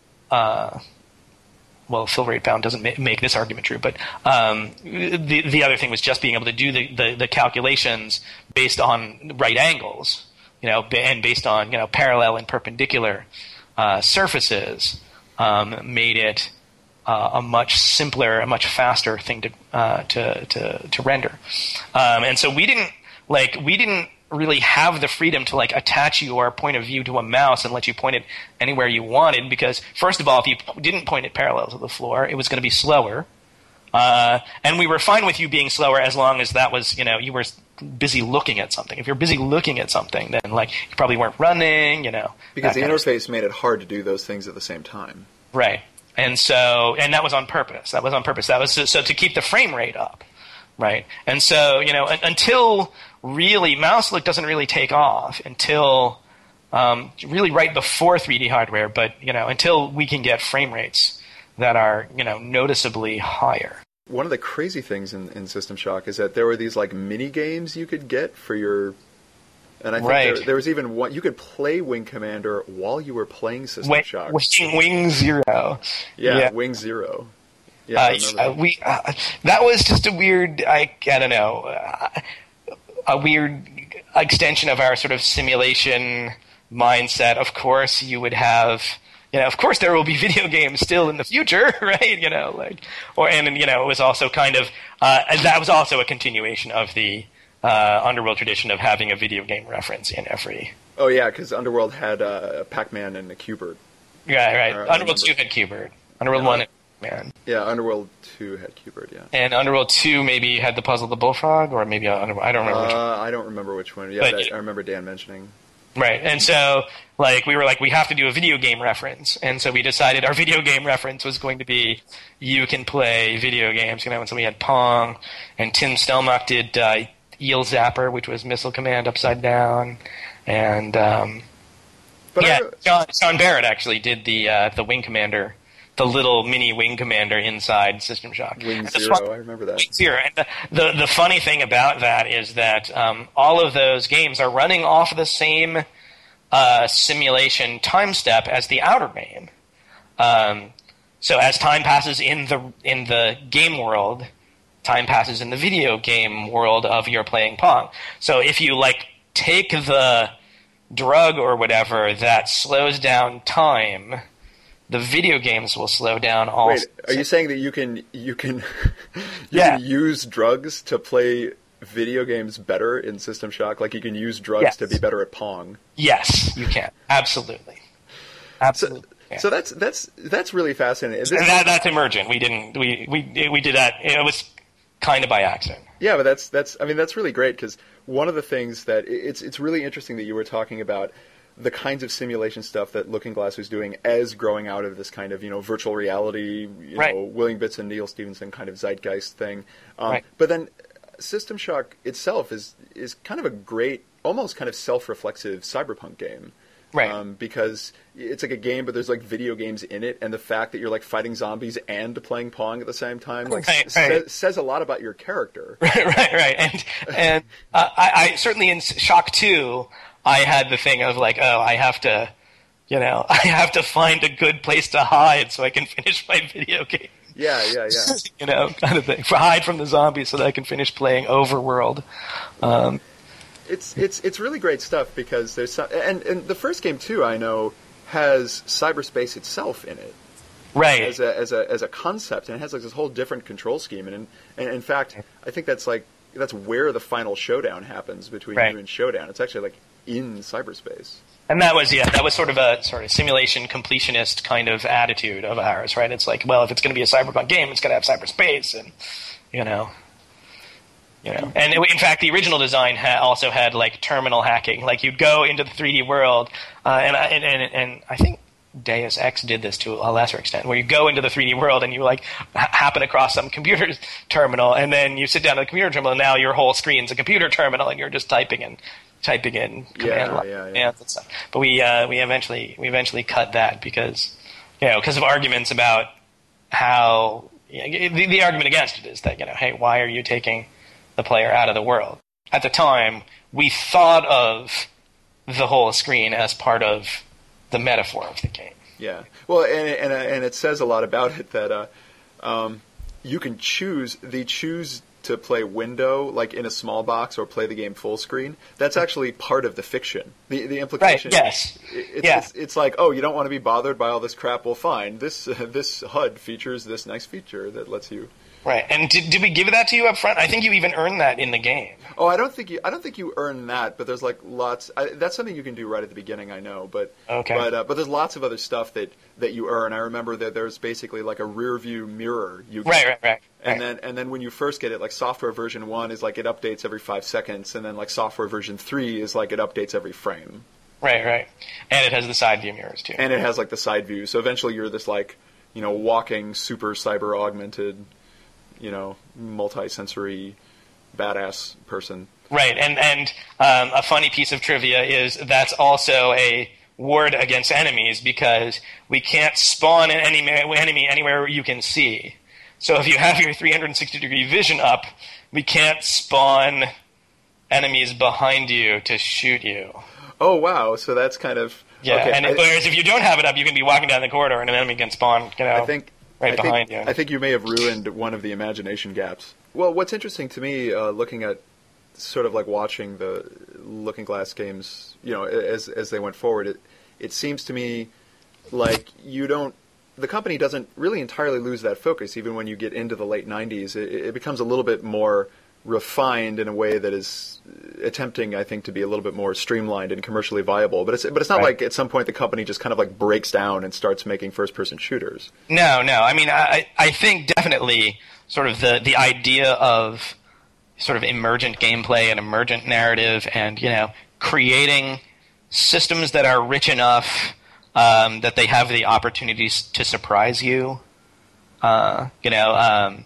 Speaker 2: uh, well, fill rate bound doesn't ma- make this argument true, but um, the the other thing was just being able to do the, the, the calculations based on right angles, you know, and based on you know parallel and perpendicular uh, surfaces, um, made it Uh, a much simpler, a much faster thing to uh, to, to to render, um, and so we didn't like we didn't really have the freedom to like attach your point of view to a mouse and let you point it anywhere you wanted, because first of all, if you didn't point it parallel to the floor, it was going to be slower, uh, and we were fine with you being slower as long as that was you know you were busy looking at something. If you're busy looking at something, then like you probably weren't running, you know,
Speaker 1: because the interface made it hard to do those things at the same time.
Speaker 2: Right. And so, and that was on purpose. That was on purpose. That was so, so to keep the frame rate up, right? And so, you know, un- until really mouse look doesn't really take off until um, really right before three D hardware, but you know, until we can get frame rates that are you know noticeably higher.
Speaker 1: One of the crazy things in, in System Shock is that there were these like mini games you could get for your. And I think
Speaker 2: right.
Speaker 1: there, there was even one, you could play Wing Commander while you were playing System
Speaker 2: Wing,
Speaker 1: Shock.
Speaker 2: Wing, Wing Zero.
Speaker 1: Yeah,
Speaker 2: yeah.
Speaker 1: Wing Zero. Yeah,
Speaker 2: uh,
Speaker 1: I remember
Speaker 2: uh,
Speaker 1: that.
Speaker 2: we uh, that was just a weird, I, I don't know, uh, a weird extension of our sort of simulation mindset. Of course, you would have, you know, of course there will be video games still in the future, right? You know, like, or and you know, it was also kind of uh, that was also a continuation of the Uh, Underworld tradition of having a video game reference in every.
Speaker 1: Oh yeah, because Underworld had uh, Pac-Man and a Q*bert.
Speaker 2: Yeah, right.
Speaker 1: Uh,
Speaker 2: Underworld two had Q*bert. Underworld
Speaker 1: yeah.
Speaker 2: one had Pac-Man.
Speaker 1: Yeah, Underworld two had Q*bert. Yeah.
Speaker 2: And Underworld two maybe had the Puzzle of the Bullfrog, or maybe uh, Underworld, I don't remember.
Speaker 1: Uh,
Speaker 2: which one.
Speaker 1: I don't remember which one. Yeah,
Speaker 2: But,
Speaker 1: that, I remember Dan mentioning.
Speaker 2: Right, and so like we were like we have to do a video game reference, and so we decided our video game reference was going to be you can play video games, you know. And so we had Pong, and Tim Stelmach did. Uh, Eel Zapper, which was Missile Command Upside Down, and um,
Speaker 1: but
Speaker 2: yeah,
Speaker 1: I,
Speaker 2: John, John Barrett actually did the uh, the Wing Commander, the little mini Wing Commander inside System Shock.
Speaker 1: Wing
Speaker 2: and
Speaker 1: Zero,
Speaker 2: fun,
Speaker 1: I remember that.
Speaker 2: Wing Zero, and the, the the funny thing about that is that um, all of those games are running off the same uh, simulation time step as the outer game. Um, so as time passes in the in the game world, time passes in the video game world of you're playing Pong. So if you like take the drug or whatever that slows down time, the video games will slow down also.
Speaker 1: Wait, are you saying that you can you can you
Speaker 2: Yeah.
Speaker 1: can use drugs to play video games better in System Shock? Like you can use drugs
Speaker 2: Yes.
Speaker 1: to be better at Pong?
Speaker 2: Yes, you can. Absolutely. Absolutely.
Speaker 1: So,
Speaker 2: yeah.
Speaker 1: so that's that's that's really fascinating. This-
Speaker 2: And that, that's emergent. We didn't. We we we did that. It was kind of by accident.
Speaker 1: Yeah, but that's that's I mean that's really great, because one of the things that it's it's really interesting that you were talking about the kinds of simulation stuff that Looking Glass was doing as growing out of this kind of you know virtual reality, you
Speaker 2: Right.
Speaker 1: know William Bitson, Neil Stephenson kind of zeitgeist thing. Um,
Speaker 2: Right.
Speaker 1: But then System Shock itself is is kind of a great, almost kind of self-reflexive cyberpunk game.
Speaker 2: Right.
Speaker 1: Um, because it's like a game, but there's like video games in it, and the fact that you're like fighting zombies and playing Pong at the same time, like
Speaker 2: Right,
Speaker 1: s-
Speaker 2: right.
Speaker 1: Says, says a lot about your character.
Speaker 2: Right, right, right. And and uh, I, I certainly in Shock two, I had the thing of like, oh, I have to, you know, I have to find a good place to hide so I can finish my video game.
Speaker 1: Yeah, yeah, yeah.
Speaker 2: You know, kind of thing. For hide from the zombies so that I can finish playing Overworld. Um,
Speaker 1: It's it's it's really great stuff, because there's some, and and the first game too. I know has cyberspace itself in it.
Speaker 2: Right.
Speaker 1: As a as a as a concept, and it has like this whole different control scheme, and and in fact, I think that's like that's where the final showdown happens between
Speaker 2: right.
Speaker 1: you and Showdown. It's actually like in cyberspace.
Speaker 2: And that was yeah, that was sort of a sort of simulation completionist kind of attitude of ours, right? It's like, well, if it's going to be a cyberpunk game, it's going to have cyberspace, and you know. You know, and it, in fact, the original design ha- also had like terminal hacking. Like you'd go into the three D world, uh, and, I, and and and I think Deus Ex did this to a lesser extent, where you go into the three D world and you like ha- happen across some computer terminal, and then you sit down at the computer terminal, and now your whole screen's a computer terminal, and you're just typing in typing in command
Speaker 1: yeah,
Speaker 2: line
Speaker 1: yeah, yeah.
Speaker 2: commands and stuff. But we uh, we eventually we eventually cut that because you know because of arguments about how you know, the, the argument against it is that you know hey, why are you taking the player out of the world? At the time, we thought of the whole screen as part of the metaphor of the game.
Speaker 1: Yeah. Well, and and, and it says a lot about it that uh, um, you can choose the choose to play window like in a small box or play the game full screen. That's actually part of the fiction. The the implication.
Speaker 2: Right. Yes.
Speaker 1: It's,
Speaker 2: yeah.
Speaker 1: it's, it's like, oh, you don't want to be bothered by all this crap. Well, fine. This uh, this H U D features this nice feature that lets you.
Speaker 2: Right, and did, did we give that to you up front? I think you even earned that in the game.
Speaker 1: Oh, I don't think you. I don't think you earn that, but there's like lots. I, that's something you can do right at the beginning. I know, but
Speaker 2: okay.
Speaker 1: But uh, but there's lots of other stuff that, that you earn. I remember that there's basically like a rear view mirror. You get,
Speaker 2: right, right, right.
Speaker 1: And
Speaker 2: right.
Speaker 1: then and then when you first get it, like software version one is like it updates every five seconds, and then like software version three is like it updates every frame.
Speaker 2: Right, right, and it has the side view mirrors too.
Speaker 1: And it has like the side view. So eventually you're this like you know walking super cyber augmented. You know, multi-sensory, badass person.
Speaker 2: Right, and and um, a funny piece of trivia is that's also a ward against enemies because we can't spawn an enemy, enemy anywhere you can see. So if you have your three hundred sixty degree vision up, we can't spawn enemies behind you to shoot you.
Speaker 1: Oh wow! So that's kind of
Speaker 2: yeah.
Speaker 1: Okay.
Speaker 2: And it,
Speaker 1: I,
Speaker 2: whereas if you don't have it up, you can be walking down the corridor and an enemy can spawn. You know,
Speaker 1: I think.
Speaker 2: Right
Speaker 1: I
Speaker 2: behind
Speaker 1: think,
Speaker 2: you.
Speaker 1: I think you may have ruined one of the imagination gaps. Well, what's interesting to me, uh, looking at sort of like watching the Looking Glass games, you know, as as they went forward, it it seems to me like you don't, the company doesn't really entirely lose that focus. Even when you get into the late nineties, it, it becomes a little bit more refined in a way that is attempting, I think, to be a little bit more streamlined and commercially viable. But it's but it's not
Speaker 2: right.
Speaker 1: like at some point the company just kind of like breaks down and starts making first-person shooters.
Speaker 2: No, no. I mean, I I think definitely sort of the, the idea of sort of emergent gameplay and emergent narrative and, you know, creating systems that are rich enough um, that they have the opportunities to surprise you. Uh, you know, um,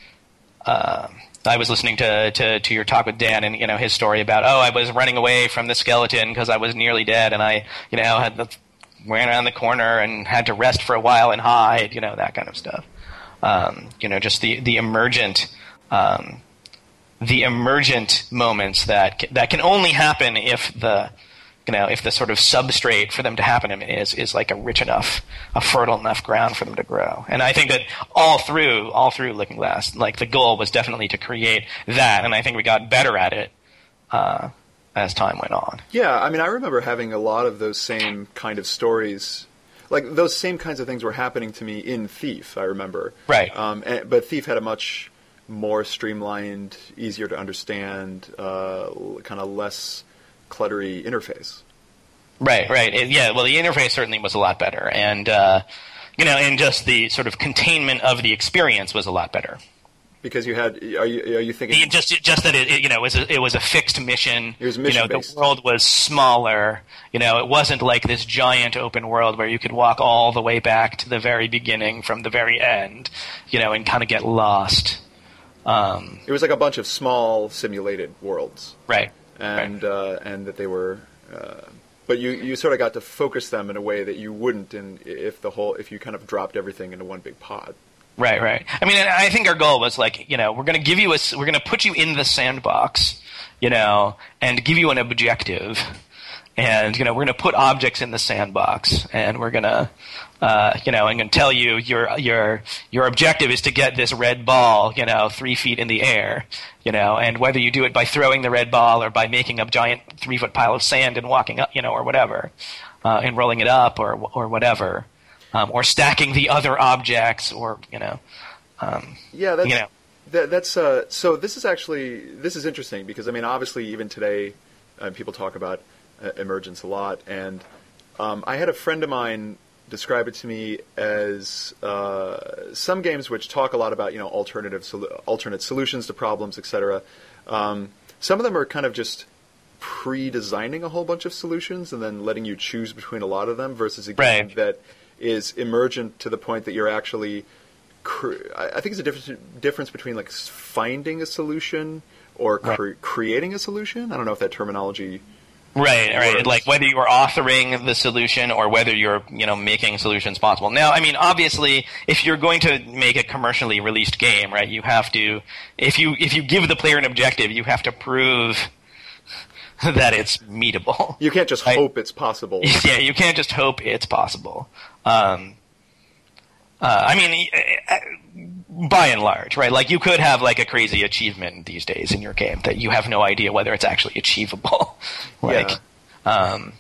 Speaker 2: uh, I was listening to, to, to your talk with Dan and, you know, his story about, oh, I was running away from the skeleton because I was nearly dead and I, you know, had the, ran around the corner and had to rest for a while and hide, you know, that kind of stuff. Um, you know, just the, the emergent, um, the emergent moments that, that can only happen if the, you know, if the sort of substrate for them to happen in is is like a rich enough, a fertile enough ground for them to grow. And I think that all through all through Looking Glass, like the goal was definitely to create that, and I think we got better at it uh, as time went on.
Speaker 1: Yeah, I mean, I remember having a lot of those same kind of stories. Like those same kinds of things were happening to me in Thief. I remember,
Speaker 2: right?
Speaker 1: Um, and, but Thief had a much more streamlined, easier to understand, uh, kind of less cluttery interface.
Speaker 2: Right, right. It, yeah, well, the interface certainly was a lot better. And, uh, you know, and just the sort of containment of the experience was a lot better.
Speaker 1: Because you had, are you are you thinking?
Speaker 2: It just just that it, it you know, it was a, it was a fixed mission.
Speaker 1: It was mission
Speaker 2: You know,
Speaker 1: based.
Speaker 2: the world was smaller. You know, it wasn't like this giant open world where you could walk all the way back to the very beginning from the very end, you know, and kind of get lost. Um,
Speaker 1: it was like a bunch of small simulated worlds.
Speaker 2: Right.
Speaker 1: And
Speaker 2: right.
Speaker 1: Uh, and that they were, uh, but you, you sort of got to focus them in a way that you wouldn't in if the whole if you kind of dropped everything into one big pod.
Speaker 2: Right, right. I mean, I think our goal was like, you know, we're going to give you a, we're going to put you in the sandbox, you know, and give you an objective, and you know we're going to put objects in the sandbox, and we're going to, uh, you know, I'm going to tell you your your your objective is to get this red ball, you know, three feet in the air, you know, and whether you do it by throwing the red ball or by making a giant three foot pile of sand and walking up, you know, or whatever, uh, and rolling it up or or whatever, um, or stacking the other objects, or you know, um,
Speaker 1: yeah, that's,
Speaker 2: you know.
Speaker 1: that, that's uh, so. This is actually this is interesting because I mean, obviously, even today, uh, people talk about uh, emergence a lot, and um, I had a friend of mine describe it to me as uh, some games which talk a lot about you know alternative sol- alternate solutions to problems, et cetera. Um, some of them are kind of just pre-designing a whole bunch of solutions and then letting you choose between a lot of them, versus a game
Speaker 2: right.
Speaker 1: that is emergent to the point that you're actually. Cre- I think it's a difference difference between like finding a solution or cre-
Speaker 2: right.
Speaker 1: creating a solution. I don't know if that terminology.
Speaker 2: Right, right.
Speaker 1: works.
Speaker 2: Like whether you're authoring the solution or whether you're, you know, making solutions possible. Now, I mean, obviously, if you're going to make a commercially released game, right, you have to, if you if you give the player an objective, you have to prove that it's meetable.
Speaker 1: You can't just
Speaker 2: right?
Speaker 1: hope it's possible.
Speaker 2: Yeah, you can't just hope it's possible. Um, uh, I mean, by and large, right? Like you could have like a crazy achievement these days in your game that you have no idea whether it's actually achievable. like,
Speaker 1: yeah.
Speaker 2: um,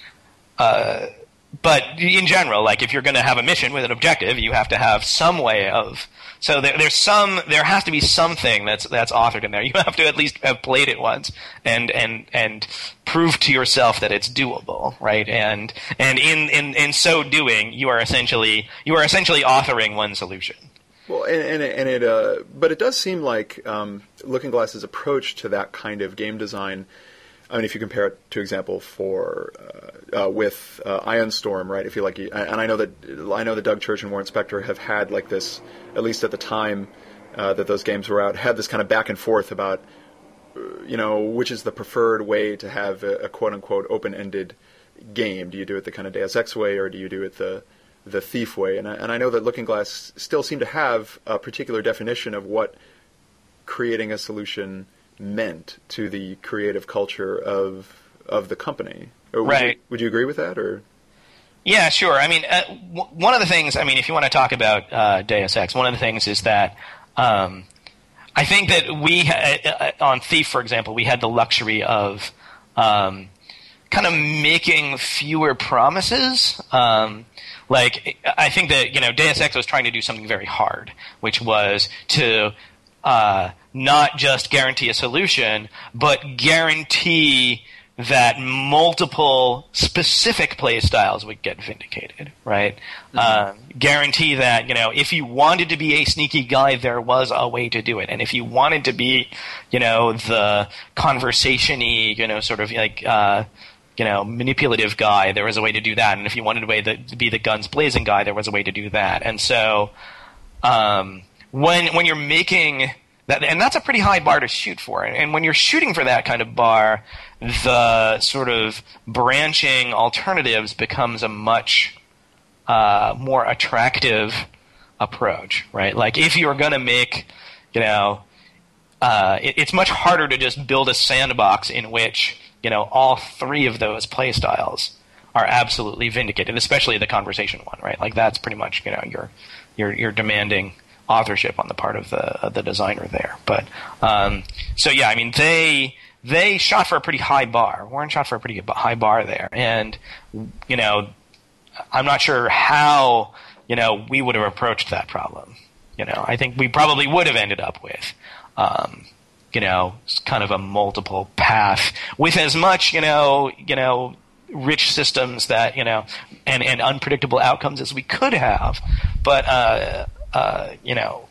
Speaker 2: uh, but in general, like if you're going to have a mission with an objective, you have to have some way of. So there, there's some, there has to be something that's that's authored in there. You have to at least have played it once and and and prove to yourself that it's doable, right? And and in in in so doing, you are essentially you are essentially authoring one solution.
Speaker 1: Well, and and it, and it uh, but it does seem like um, Looking Glass's approach to that kind of game design. I mean, if you compare it to example for uh, uh, with uh, Ion Storm, right? If you like, and I know that I know that Doug Church and Warren Spector have had like this, at least at the time uh, that those games were out, had this kind of back and forth about, uh, you know, which is the preferred way to have a, a quote unquote open ended game. Do you do it the kind of Deus Ex way, or do you do it the the Thief way? And I, and I know that Looking Glass still seem to have a particular definition of what creating a solution meant to the creative culture of of the company. Would
Speaker 2: right.
Speaker 1: You, would you agree with that, or?
Speaker 2: Yeah, sure. I mean, uh, w- one of the things, I mean, if you want to talk about uh, Deus Ex, one of the things is that um, I think that we, ha- on Thief, for example, we had the luxury of um, kind of making fewer promises. Um, like, I think that, you know, Deus Ex was trying to do something very hard, which was to uh, not just guarantee a solution, but guarantee that multiple specific play styles would get vindicated, right? Mm-hmm. Uh, guarantee that, you know, if you wanted to be a sneaky guy, there was a way to do it. And if you wanted to be, you know, the conversation-y, you know, sort of like, uh, you know, manipulative guy, there was a way to do that. And if you wanted to be the, to be the guns blazing guy, there was a way to do that. And so, um, when when you're making that, and that's a pretty high bar to shoot for. And when you're shooting for that kind of bar, the sort of branching alternatives becomes a much uh, more attractive approach, right? Like if you're going to make, you know, uh, it, it's much harder to just build a sandbox in which, you know, all three of those play styles are absolutely vindicated, especially the conversation one, right? Like that's pretty much, you know, you're you're you're demanding authorship on the part of the of the designer there. But um, so yeah, I mean they they shot for a pretty high bar. Warren shot for a pretty high bar there, and you know, I'm not sure how you know we would have approached that problem. You know, I think we probably would have ended up with um, you know kind of a multiple path with as much you know you know rich systems that you know and and unpredictable outcomes as we could have, but. Uh, Uh, you know,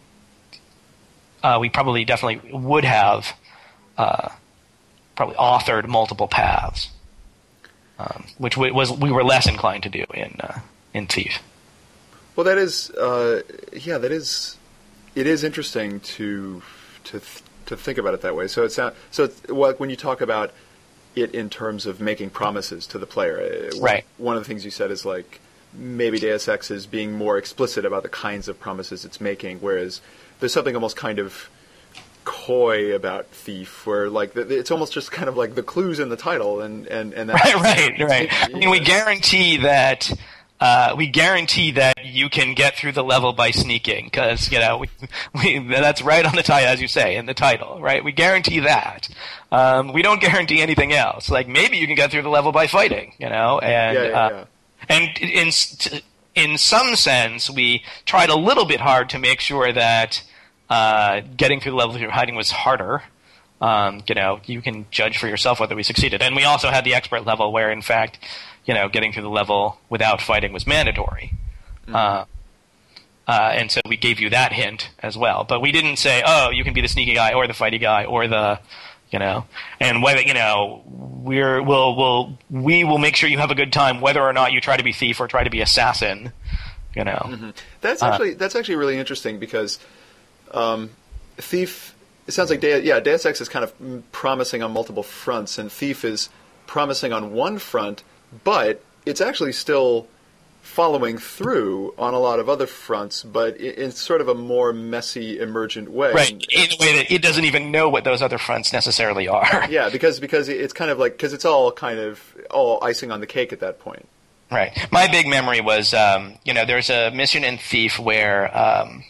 Speaker 2: uh, we probably definitely would have uh, probably authored multiple paths, um, which w- was we were less inclined to do in uh, in Thief.
Speaker 1: Well, that is, uh, yeah, that is, it is interesting to to th- to think about it that way. So it's not, so it's, well, when you talk about it in terms of making promises to the player,
Speaker 2: right?
Speaker 1: One of the things you said is like. Maybe Deus Ex is being more explicit about the kinds of promises it's making, whereas there's something almost kind of coy about Thief, where like the, it's almost just kind of like the clues in the title, and and and that's,
Speaker 2: right, right, right. I mean, we guarantee that. Uh, we guarantee that you can get through the level by sneaking, because, you know, we, we, that's right on the title, as you say, in the title, right? We guarantee that. Um, we don't guarantee anything else. Like, maybe you can get through the level by fighting, you know? And,
Speaker 1: yeah, yeah,
Speaker 2: uh,
Speaker 1: yeah.
Speaker 2: and in, in some sense, we tried a little bit hard to make sure that uh, getting through the level through hiding was harder. Um, you know, you can judge for yourself whether we succeeded. And we also had the expert level where, in fact, you know, getting through the level without fighting was mandatory. Mm-hmm. Uh, uh, and so we gave you that hint as well. But we didn't say, oh, you can be the sneaky guy or the fighty guy or the, you know, and whether, you know, we're, we'll, we'll, we will make sure you have a good time whether or not you try to be thief or try to be assassin, you know.
Speaker 1: Mm-hmm. That's actually, uh, that's actually really interesting because, um, Thief, it sounds like, De- yeah, Deus Ex is kind of promising on multiple fronts, and Thief is promising on one front, but it's actually still following through on a lot of other fronts, but in sort of a more messy, emergent way.
Speaker 2: Right, in a way that it doesn't even know what those other fronts necessarily are.
Speaker 1: Yeah, because because it's kind of like, because it's all kind of all icing on the cake at that point.
Speaker 2: Right. My big memory was, um, you know, there's a mission in Thief where um,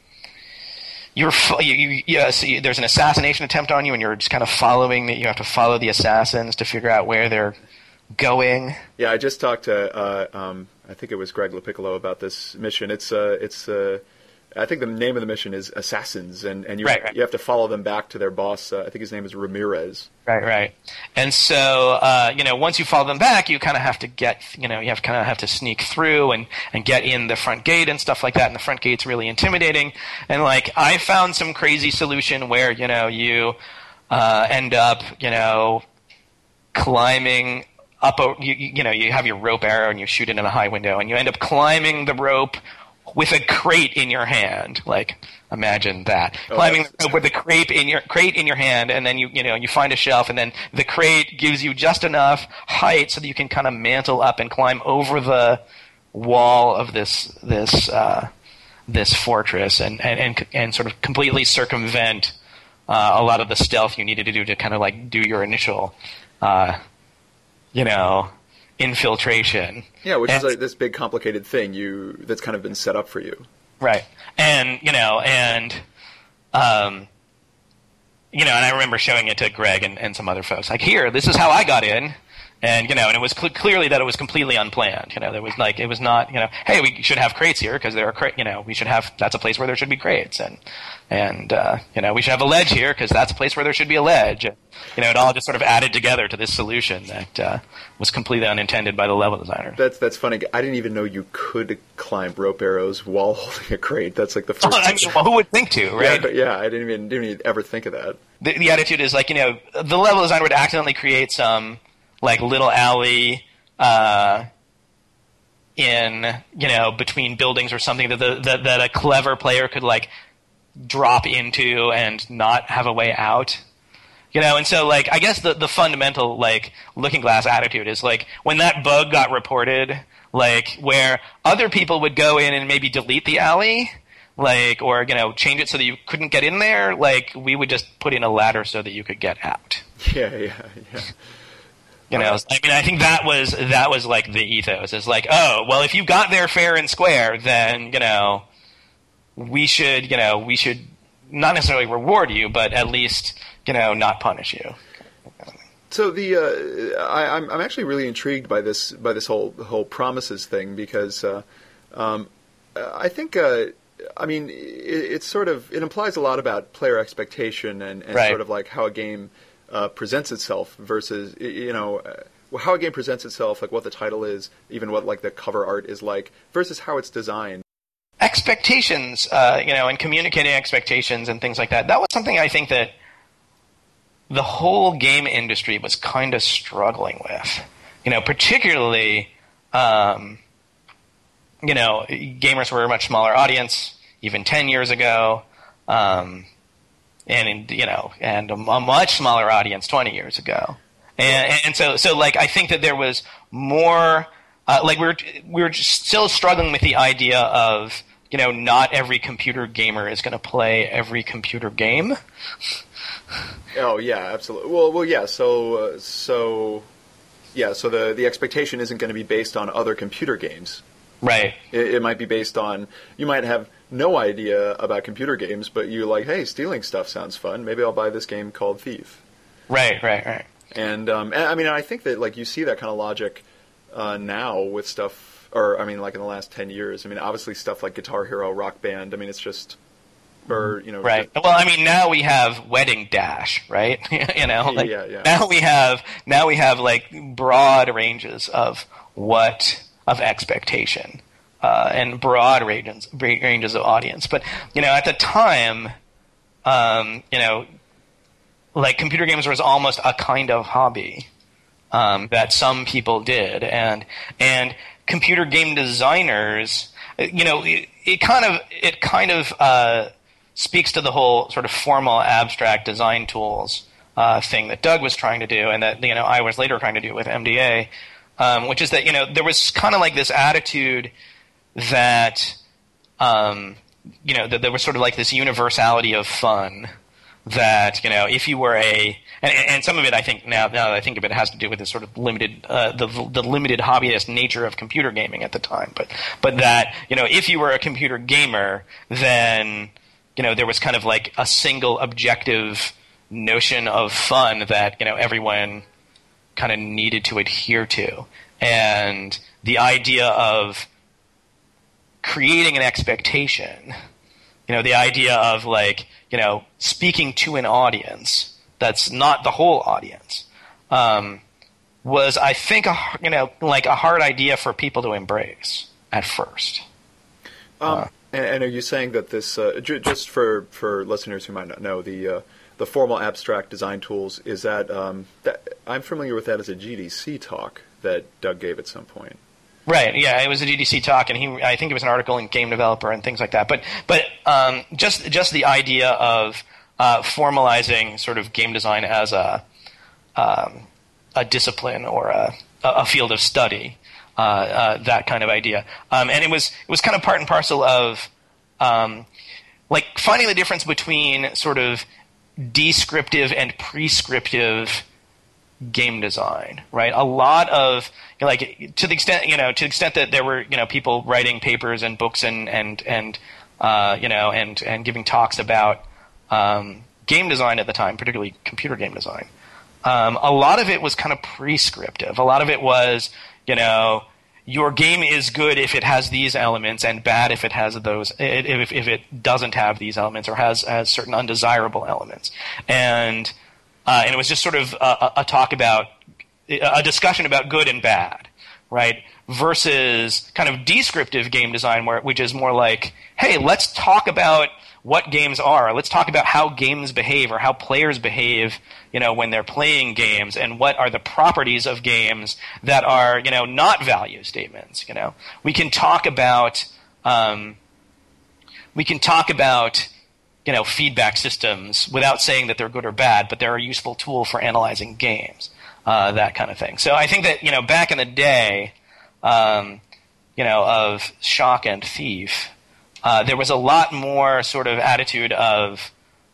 Speaker 2: you're you, you, yeah, so you, there's an assassination attempt on you, and you're just kind of following the, you have to follow the assassins to figure out where they're going.
Speaker 1: Yeah, I just talked to uh, um, I think it was Greg LaPiccolo about this mission. It's uh, it's uh, I think the name of the mission is Assassins, and, and you
Speaker 2: right, right.
Speaker 1: you have to follow them back to their boss. Uh, I think his name is Ramirez.
Speaker 2: Right, right. And so uh, you know, once you follow them back, you kind of have to get, you know, you have kind of have to sneak through and, and get in the front gate and stuff like that. And the front gate's really intimidating. And like, I found some crazy solution where, you know, you uh, end up, you know, climbing up, a, you, you know, you have your rope arrow and you shoot it in a high window, and you end up climbing the rope with a crate in your hand. Like, imagine that. Oh, climbing the rope with a crate in your crate in your hand, and then you you know you find a shelf, and then the crate gives you just enough height so that you can kind of mantle up and climb over the wall of this this uh, this fortress, and, and and and sort of completely circumvent uh, a lot of the stealth you needed to do to kind of like do your initial uh, you know, infiltration.
Speaker 1: Yeah, which
Speaker 2: and,
Speaker 1: is like this big complicated thing you that's kind of been set up for you.
Speaker 2: Right. And, you know, and, um, you know, and I remember showing it to Greg and, and some other folks. Like, here, this is how I got in. And, you know, and it was cl- clearly that it was completely unplanned. You know, there was like, it was not, you know, hey, we should have crates here because there are, cra- you know, we should have, that's a place where there should be crates. And, and, uh, you know, we should have a ledge here because that's a place where there should be a ledge. And, you know, it all just sort of added together to this solution that, uh, was completely unintended by the level designer.
Speaker 1: That's, that's funny. I didn't even know you could climb rope arrows while holding a crate. That's like the first.
Speaker 2: Oh, I mean, well, who would think to, right?
Speaker 1: Yeah, yeah, I didn't even, didn't even ever think of that.
Speaker 2: The, the attitude is like, you know, the level designer would accidentally create some, like, little alley uh, in, you know, between buildings or something that, the, that that a clever player could, like, drop into and not have a way out. You know, and so, like, I guess the, the fundamental, like, Looking Glass attitude is, like, when that bug got reported, like, where other people would go in and maybe delete the alley, like, or, you know, change it so that you couldn't get in there, like, we would just put in a ladder so that you could get out.
Speaker 1: Yeah, yeah, yeah.
Speaker 2: You know, I mean, I think that was that was like the ethos. It's like, oh, well, if you got there fair and square, then, you know, we should, you know, we should not necessarily reward you, but at least, you know, not punish you.
Speaker 1: So the uh, I, I'm I'm actually really intrigued by this by this whole whole promises thing because uh, um, I think uh, I mean it, it's sort of it implies a lot about player expectation and, and
Speaker 2: right.
Speaker 1: sort of like how a game. Uh, presents itself versus, you know, uh, how a game presents itself, like what the title is, even what like the cover art is like, versus how it's designed.
Speaker 2: Expectations, uh, you know, and communicating expectations and things like that. That was something I think that the whole game industry was kind of struggling with. You know, particularly, um, you know, gamers were a much smaller audience, even ten years ago. Um, And, you know, and a, a much smaller audience twenty years ago. And, and so, so, like, I think that there was more, uh, like, we were, we were still struggling with the idea of you know, not every computer gamer is going to play every computer game.
Speaker 1: Oh yeah, absolutely. Well, well, yeah. So, uh, so, yeah. So the the expectation isn't going to be based on other computer games.
Speaker 2: Right.
Speaker 1: It, it might be based on, you might have no idea about computer games, but you like, hey, stealing stuff sounds fun. Maybe I'll buy this game called Thief.
Speaker 2: Right, right, right.
Speaker 1: And, um, and I mean, I think that like you see that kind of logic uh, now with stuff, or I mean, like in the last ten years. I mean, obviously stuff like Guitar Hero, Rock Band. I mean, it's just, or you know,
Speaker 2: right.
Speaker 1: just,
Speaker 2: well, I mean, now we have Wedding Dash, right? you know, like,
Speaker 1: yeah, yeah.
Speaker 2: Now we have now we have like broad ranges of what of expectation. Uh, and broad ranges, ranges of audience. But, you know, at the time, um, you know, like computer games was almost a kind of hobby um, that some people did. And and computer game designers, you know, it, it kind of, it kind of uh, speaks to the whole sort of formal abstract design tools uh, thing that Doug was trying to do and that, you know, I was later trying to do with M D A, um, which is that, you know, there was kind of like this attitude that, um, you know, that there was sort of like this universality of fun that, you know, if you were a, and, and some of it I think now, now that I think of it, has to do with this sort of limited, uh, the, the limited hobbyist nature of computer gaming at the time. But, but that, you know, if you were a computer gamer, then, you know, there was kind of like a single objective notion of fun that, you know, everyone kind of needed to adhere to. And the idea of creating an expectation, you know, the idea of like, you know, speaking to an audience that's not the whole audience, um, was, I think, a, you know, like a hard idea for people to embrace at first.
Speaker 1: Um,
Speaker 2: uh,
Speaker 1: and, and are you saying that this, uh, j- just for, for listeners who might not know, the uh, the formal abstract design tools, is that, um, that, I'm familiar with that as a G D C talk that Doug gave at some point.
Speaker 2: Right. Yeah, it was a G D C talk, and he, I think it was an article in Game Developer and things like that. But, but um, just just the idea of uh, formalizing sort of game design as a um, a discipline or a, a field of study, uh, uh, that kind of idea, um, and it was it was kind of part and parcel of um, like finding the difference between sort of descriptive and prescriptive game design, right? A lot of, you know, like, to the extent, you know, to the extent that there were, you know, people writing papers and books and and and uh, you know, and and giving talks about um, game design at the time, particularly computer game design. Um, a lot of it was kind of prescriptive. A lot of it was, you know, your game is good if it has these elements and bad if it has those, if if it doesn't have these elements or has has certain undesirable elements. And Uh, and it was just sort of a, a talk about, a discussion about good and bad, right? Versus kind of descriptive game design, where which is more like, hey, let's talk about what games are. Let's talk about how games behave or how players behave, you know, when they're playing games, and what are the properties of games that are, you know, not value statements. You know, we can talk about, um, we can talk about. you know, feedback systems without saying that they're good or bad, but they're a useful tool for analyzing games, uh, that kind of thing. So I think that, you know, back in the day, um, you know, of Shock and Thief, uh, there was a lot more sort of attitude of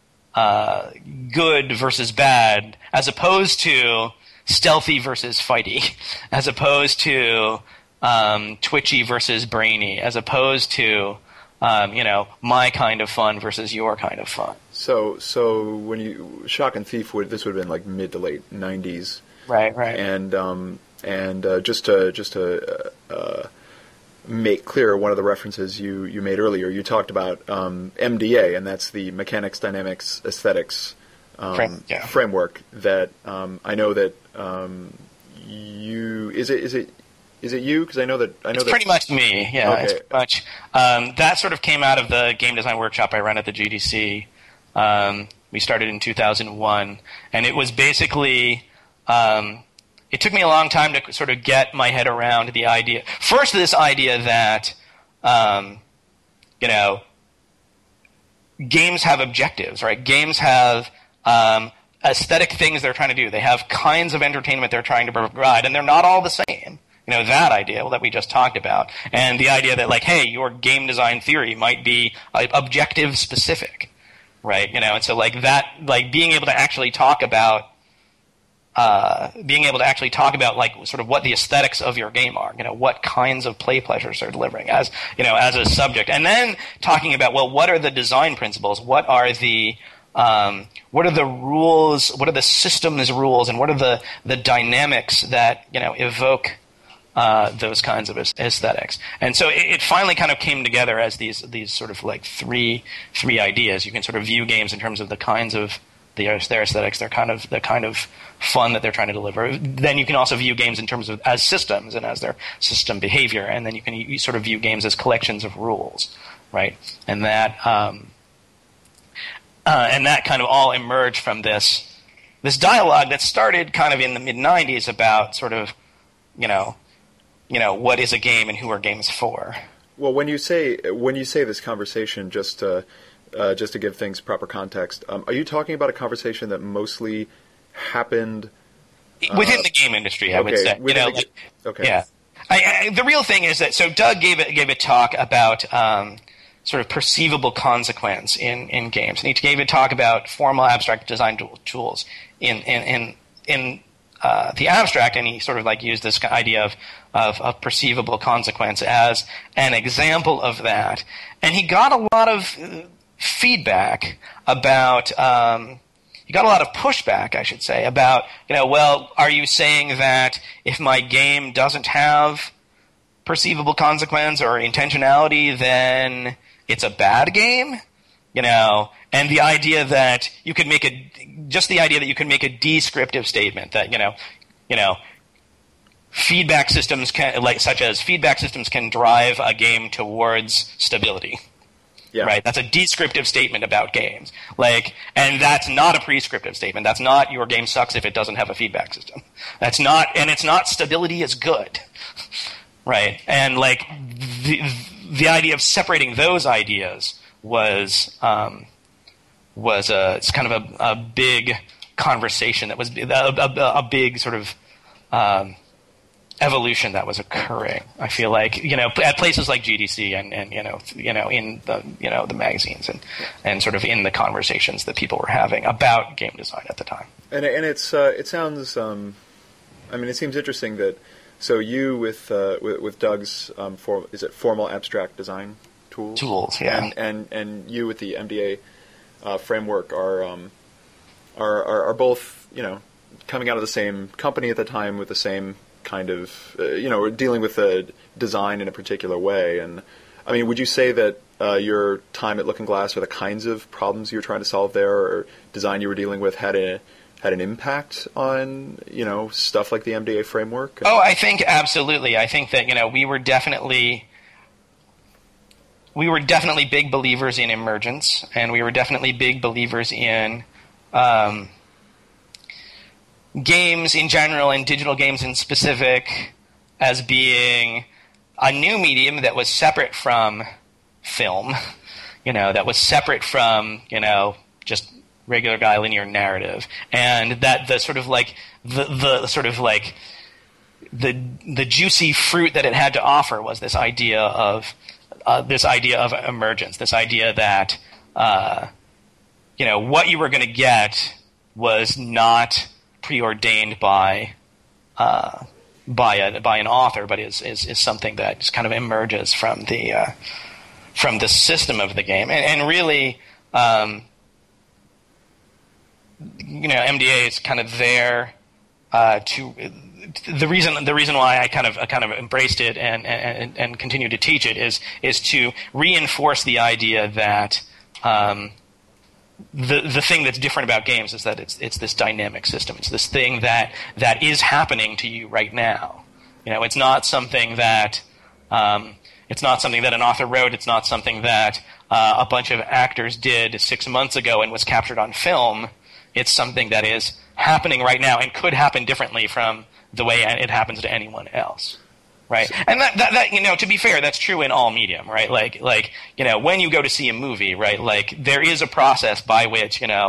Speaker 2: uh, good versus bad, as opposed to stealthy versus fighty, as opposed to um, twitchy versus brainy, as opposed to Um, you know, my kind of fun versus your kind of fun.
Speaker 1: So, so when you Shock and Thief, would this would have been like mid to late nineties,
Speaker 2: right? Right.
Speaker 1: And um, and uh, just to just to uh, uh, make clear, one of the references you, you made earlier, you talked about um, M D A, and that's the Mechanics, Dynamics, Aesthetics um,
Speaker 2: Frame, yeah.
Speaker 1: framework. That um, I know that um, you is it is it. Is it you? Because I know that I know
Speaker 2: it's
Speaker 1: that
Speaker 2: pretty much me. Yeah,
Speaker 1: okay.
Speaker 2: It's pretty much um, that sort of came out of the game design workshop I ran at the G D C. Um, we started in two thousand one, and it was basically um, it took me a long time to sort of get my head around the idea. First, this idea that um, you know, games have objectives, right? Games have um, aesthetic things they're trying to do. They have kinds of entertainment they're trying to provide, and they're not all the same. You know, that idea that we just talked about. And the idea that, like, hey, your game design theory might be like, objective specific, right? You know, and so, like, that, like, being able to actually talk about, uh, being able to actually talk about, like, sort of what the aesthetics of your game are, you know, what kinds of play pleasures they're delivering as, you know, as a subject. And then talking about, well, what are the design principles? What are the, um, what are the rules? What are the systems rules? And what are the, the dynamics that, you know, evoke Uh, those kinds of aesthetics, and so it, it finally kind of came together as these these sort of like three three ideas. You can sort of view games in terms of the kinds of the, their aesthetics, their kind of the kind of fun that they're trying to deliver. Then you can also view games in terms of as systems and as their system behavior, and then you can you sort of view games as collections of rules, right? And that um, uh, and that kind of all emerged from this this dialogue that started kind of in the mid nineties about sort of you know. you know, what is a game and who are games for?
Speaker 1: Well, when you say when you say this conversation, just to, uh, just to give things proper context, um, are you talking about a conversation that mostly happened
Speaker 2: uh, within the game industry? I
Speaker 1: okay,
Speaker 2: would say. You know,
Speaker 1: the,
Speaker 2: like,
Speaker 1: okay.
Speaker 2: Yeah. I, I, the real thing is that so Doug gave a, gave a talk about um, sort of perceivable consequence in, in games, and he gave a talk about formal abstract design tools in in in. in Uh, the abstract, and he sort of like used this idea of, of of perceivable consequence as an example of that, and he got a lot of feedback about um, he got a lot of pushback, I should say, about you know, well, are you saying that if my game doesn't have perceivable consequence or intentionality, then it's a bad game? You know, and the idea that you could make a, just the idea that you can make a descriptive statement that, you know, you know, feedback systems can, like, such as feedback systems can drive a game towards stability. Yeah. Right? That's a descriptive statement about games. Like, and that's not a prescriptive statement. That's not your game sucks if it doesn't have a feedback system. That's not, and it's not stability is good. Right? And like, the, the idea of separating those ideas was um, was a it's kind of a, a big conversation that was a, a, a big sort of um, evolution that was occurring. I feel like you know at places like G D C and, and you know you know in the you know the magazines and, and sort of in the conversations that people were having about game design at the time.
Speaker 1: And and it's uh, it sounds um, I mean it seems interesting that so you with uh, with, with Doug's um, for, is it formal abstract design tools?
Speaker 2: Tools, yeah.
Speaker 1: And and, and you with the M D A uh, framework are, um, are are are both you know coming out of the same company at the time with the same kind of uh, you know dealing with the design in a particular way. And I mean, would you say that uh, your time at Looking Glass or the kinds of problems you were trying to solve there or design you were dealing with had a had an impact on you know stuff like the M D A framework?
Speaker 2: Oh, I think absolutely. I think that you know we were definitely. We were definitely big believers in emergence, and we were definitely big believers in um, games in general and digital games in specific as being a new medium that was separate from film, you know, that was separate from, you know, just regular guy linear narrative, and that the sort of like the the sort of like the the juicy fruit that it had to offer was this idea of Uh, this idea of emergence, this idea that, uh, you know, what you were going to get was not preordained by, uh, by a, by an author, but is, is, is something that just kind of emerges from the, uh, from the system of the game. And, and really, um, you know, M D A is kind of there, uh, to, The reason the reason why I kind of I kind of embraced it and, and and continue to teach it is is to reinforce the idea that um, the the thing that's different about games is that it's it's this dynamic system. It's this thing that that is happening to you right now. You know, it's not something that um, it's not something that an author wrote. It's not something that uh, a bunch of actors did six months ago and was captured on film. It's something that is happening right now and could happen differently from the way it happens to anyone else, right? And that, that, that, you know, to be fair, that's true in all medium, right? Like, like, you know, when you go to see a movie, right? Like, there is a process by which, you know,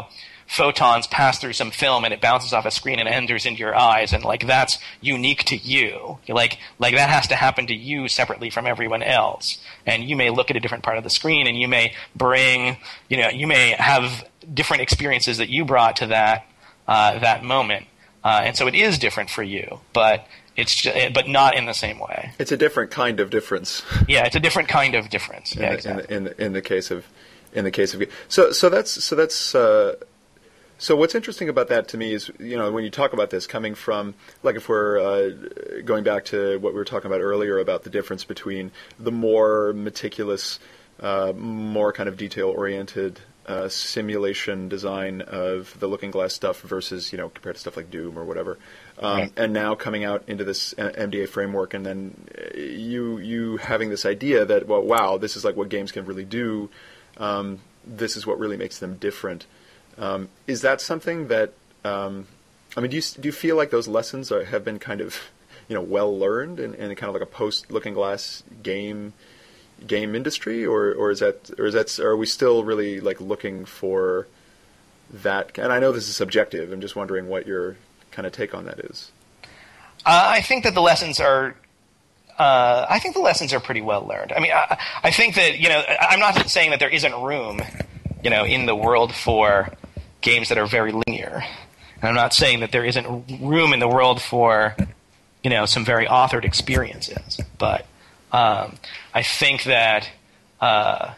Speaker 2: photons pass through some film and it bounces off a screen and enters into your eyes, and like that's unique to you. Like like that has to happen to you separately from everyone else. And you may look at a different part of the screen, and you may bring, you know, you may have different experiences that you brought to that uh, that moment, uh, and so it is different for you, but. It's just, but not in the same way.
Speaker 1: It's a different kind of difference.
Speaker 2: Yeah, it's a different kind of difference.
Speaker 1: In
Speaker 2: yeah,
Speaker 1: the,
Speaker 2: exactly.
Speaker 1: in, the, in, the, in the case of, in the case of, so so that's so that's uh, so what's interesting about that to me is, you know, when you talk about this coming from, like, if we're uh, going back to what we were talking about earlier about the difference between the more meticulous, uh, more kind of detail oriented. Uh, simulation design of the Looking Glass stuff versus, you know, compared to stuff like Doom or whatever, um,
Speaker 2: right.
Speaker 1: and now coming out into this M D A framework, and then you you having this idea that, well, wow, this is like what games can really do. Um, this is what really makes them different. Um, is that something that um, I mean? Do you do you feel like those lessons are, have been kind of, you know, well learned in, in kind of like a post Looking Glass game? game industry, or or is that or is that or are we still really like looking for that? And I know this is subjective. I'm just wondering what your kind of take on that is.
Speaker 2: Uh, I think that the lessons are. Uh, I think the lessons are pretty well learned. I mean, I, I think that, you know, I'm not saying that there isn't room, you know, in the world for games that are very linear, and I'm not saying that there isn't room in the world for, you know, some very authored experiences, but. Um, I think that, uh,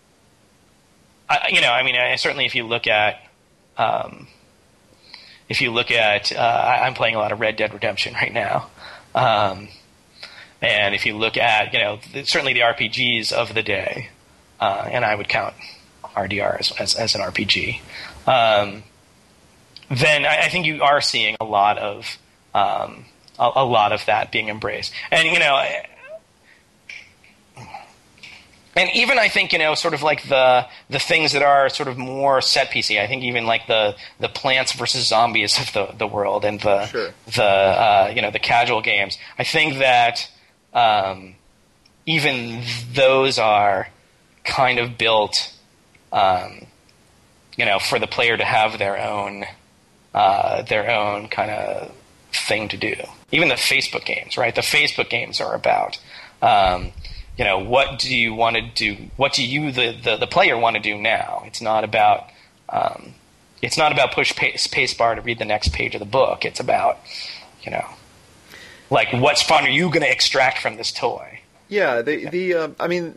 Speaker 2: I, you know, I mean, I, certainly if you look at, um, if you look at, uh, I, I'm playing a lot of Red Dead Redemption right now, um, and if you look at, you know, the, certainly the R P Gs of the day, uh, and I would count R D R as as, as an R P G, um, then I, I think you are seeing a lot of um, a, a lot of that being embraced, and you know. I, And even I think, you know, sort of like the the things that are sort of more set piecey. I think even like the, the Plants versus Zombies of the, the world, and the
Speaker 1: sure.
Speaker 2: the uh, you know the casual games. I think that um, even those are kind of built, um, you know, for the player to have their own uh, their own kind of thing to do. Even the Facebook games, right? The Facebook games are about. Um, You know, what do you want to do? What do you, the, the, the player, want to do now? It's not about, um, it's not about push pace, pace bar to read the next page of the book. It's about, you know, like what fun are you going to extract from this toy?
Speaker 1: Yeah, the the um, I mean,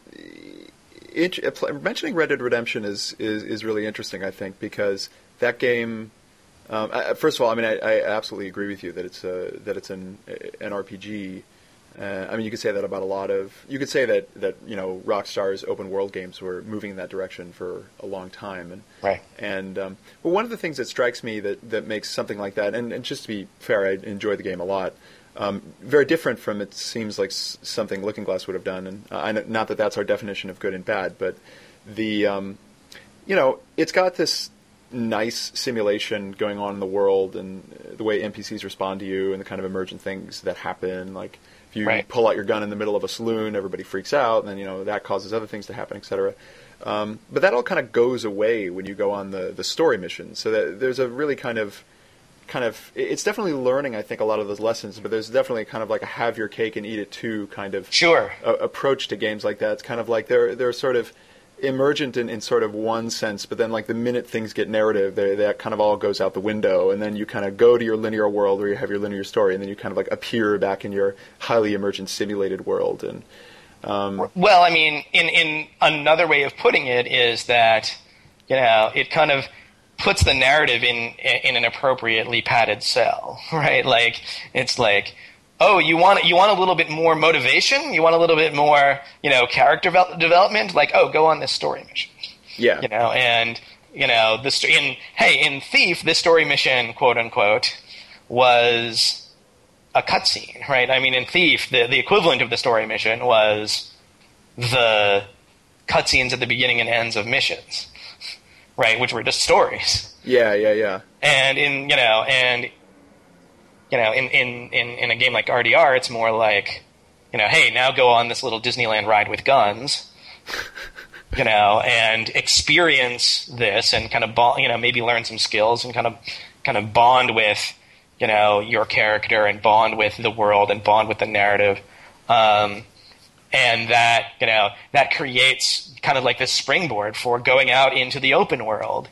Speaker 1: it, mentioning Red Dead Redemption is, is is really interesting. I think because that game. Um, I, first of all, I mean, I, I absolutely agree with you that it's a that it's an an R P G. Uh, I mean, you could say that about a lot of. You could say that, that you know Rockstar's open world games were moving in that direction for a long time, and
Speaker 2: right.
Speaker 1: And um, well, one of the things that strikes me that, that makes something like that, and, and just to be fair, I enjoy the game a lot. Um, very different from it seems like s- something Looking Glass would have done, and uh, I know, not that that's our definition of good and bad, but the um, you know it's got this nice simulation going on in the world, and the way N P Cs respond to you, and the kind of emergent things that happen, like. You
Speaker 2: right.
Speaker 1: pull out your gun in the middle of a saloon, everybody freaks out, and then you know that causes other things to happen, et cetera. Um, but that all kind of goes away when you go on the, the story mission. So that there's a really kind of, kind of, it's definitely learning, I think, a lot of those lessons. But there's definitely kind of like a have your cake and eat it too kind of
Speaker 2: sure.
Speaker 1: a, approach to games like that. It's kind of like they're they're sort of emergent in, in sort of one sense, but then like the minute things get narrative, they, that kind of all goes out the window, and then you kind of go to your linear world where you have your linear story, and then you kind of like appear back in your highly emergent simulated world. And um,
Speaker 2: well, I mean, in in another way of putting it is that, you know, it kind of puts the narrative in in an appropriately padded cell, right? Like it's like. Oh, you want you want a little bit more motivation? You want a little bit more, you know, character development? Like, oh, go on this story mission.
Speaker 1: Yeah.
Speaker 2: You know, and you know, this in hey, in Thief, this story mission, quote unquote, was a cutscene, right? I mean, in Thief, the the equivalent of the story mission was the cutscenes at the beginning and ends of missions, right? Which were just stories.
Speaker 1: Yeah, yeah, yeah.
Speaker 2: And in you know, and You know, in, in, in, in a game like R D R, it's more like, you know, hey, now go on this little Disneyland ride with guns. you know, and experience this and kind of bond, you know, maybe learn some skills and kind of kind of bond with, you know, your character and bond with the world and bond with the narrative. Um, and that, you know, that creates kind of like this springboard for going out into the open world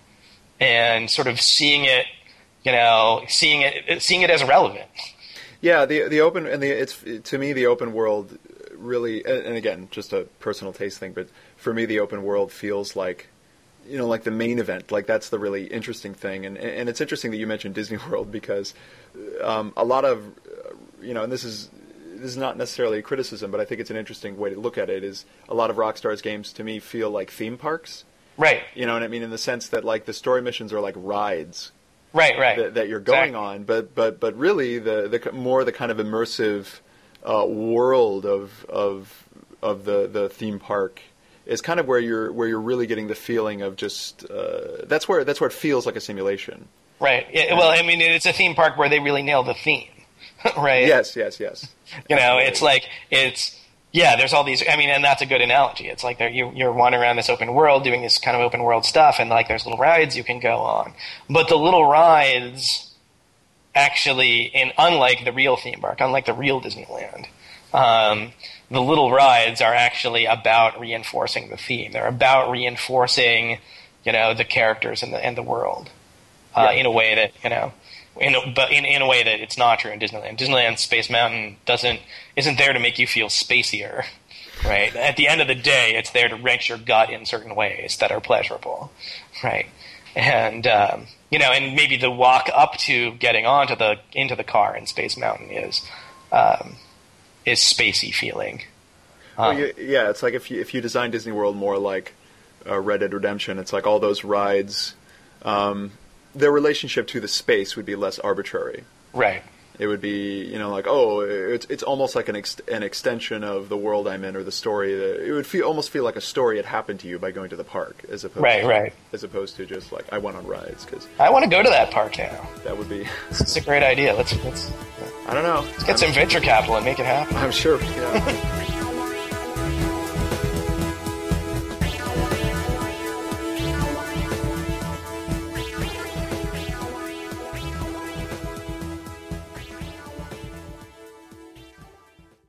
Speaker 2: and sort of seeing it, you know, seeing it, seeing it as relevant.
Speaker 1: Yeah, the the open and the it's to me the open world really, and again, just a personal taste thing, but for me the open world feels like, you know, like the main event. Like that's the really interesting thing, and and it's interesting that you mentioned Disney World because um, a lot of, you know, and this is this is not necessarily a criticism, but I think it's an interesting way to look at it. Is a lot of Rockstar's games to me feel like theme parks,
Speaker 2: right?
Speaker 1: You know what I mean, in the sense that like the story missions are like rides.
Speaker 2: Right, right.
Speaker 1: That, that you're going
Speaker 2: exactly.
Speaker 1: on, but but but really the the more the kind of immersive uh, world of of of the, the theme park is kind of where you're where you're really getting the feeling of just uh, that's where that's where it feels like a simulation.
Speaker 2: Right. It, well, I mean, it's a theme park where they really nail the theme, right?
Speaker 1: Yes, yes, yes.
Speaker 2: You know, it's like it's. Yeah, there's all these. I mean, and that's a good analogy. It's like you, you're wandering around this open world, doing this kind of open world stuff, and like there's little rides you can go on. But the little rides, actually, in unlike the real theme park, unlike the real Disneyland, um, the little rides are actually about reinforcing the theme. They're about reinforcing, you know, the characters and the and the world uh, yeah. in a way that you know. In a, but in, in a way that it's not true in Disneyland. Disneyland Space Mountain doesn't isn't there to make you feel spacier, right? At the end of the day, it's there to wrench your gut in certain ways that are pleasurable, right? And um, you know, and maybe the walk up to getting onto the into the car in Space Mountain is um, is spacey feeling. Um,
Speaker 1: well, you, yeah, it's like if you if you design Disney World more like uh, Red Dead Redemption, it's like all those rides. Um, Their relationship to the space would be less arbitrary.
Speaker 2: Right.
Speaker 1: It would be, you know, like, oh, it's it's almost like an ex- an extension of the world I'm in or the story. That, it would feel almost feel like a story had happened to you by going to the park, as opposed
Speaker 2: right,
Speaker 1: to,
Speaker 2: right.
Speaker 1: as opposed to just like I went on rides because
Speaker 2: I want to go to that park now.
Speaker 1: That would be.
Speaker 2: It's a great idea. Let's let's.
Speaker 1: I don't know.
Speaker 2: Let's get
Speaker 1: I'm,
Speaker 2: some venture capital and make it happen.
Speaker 1: I'm sure. Yeah.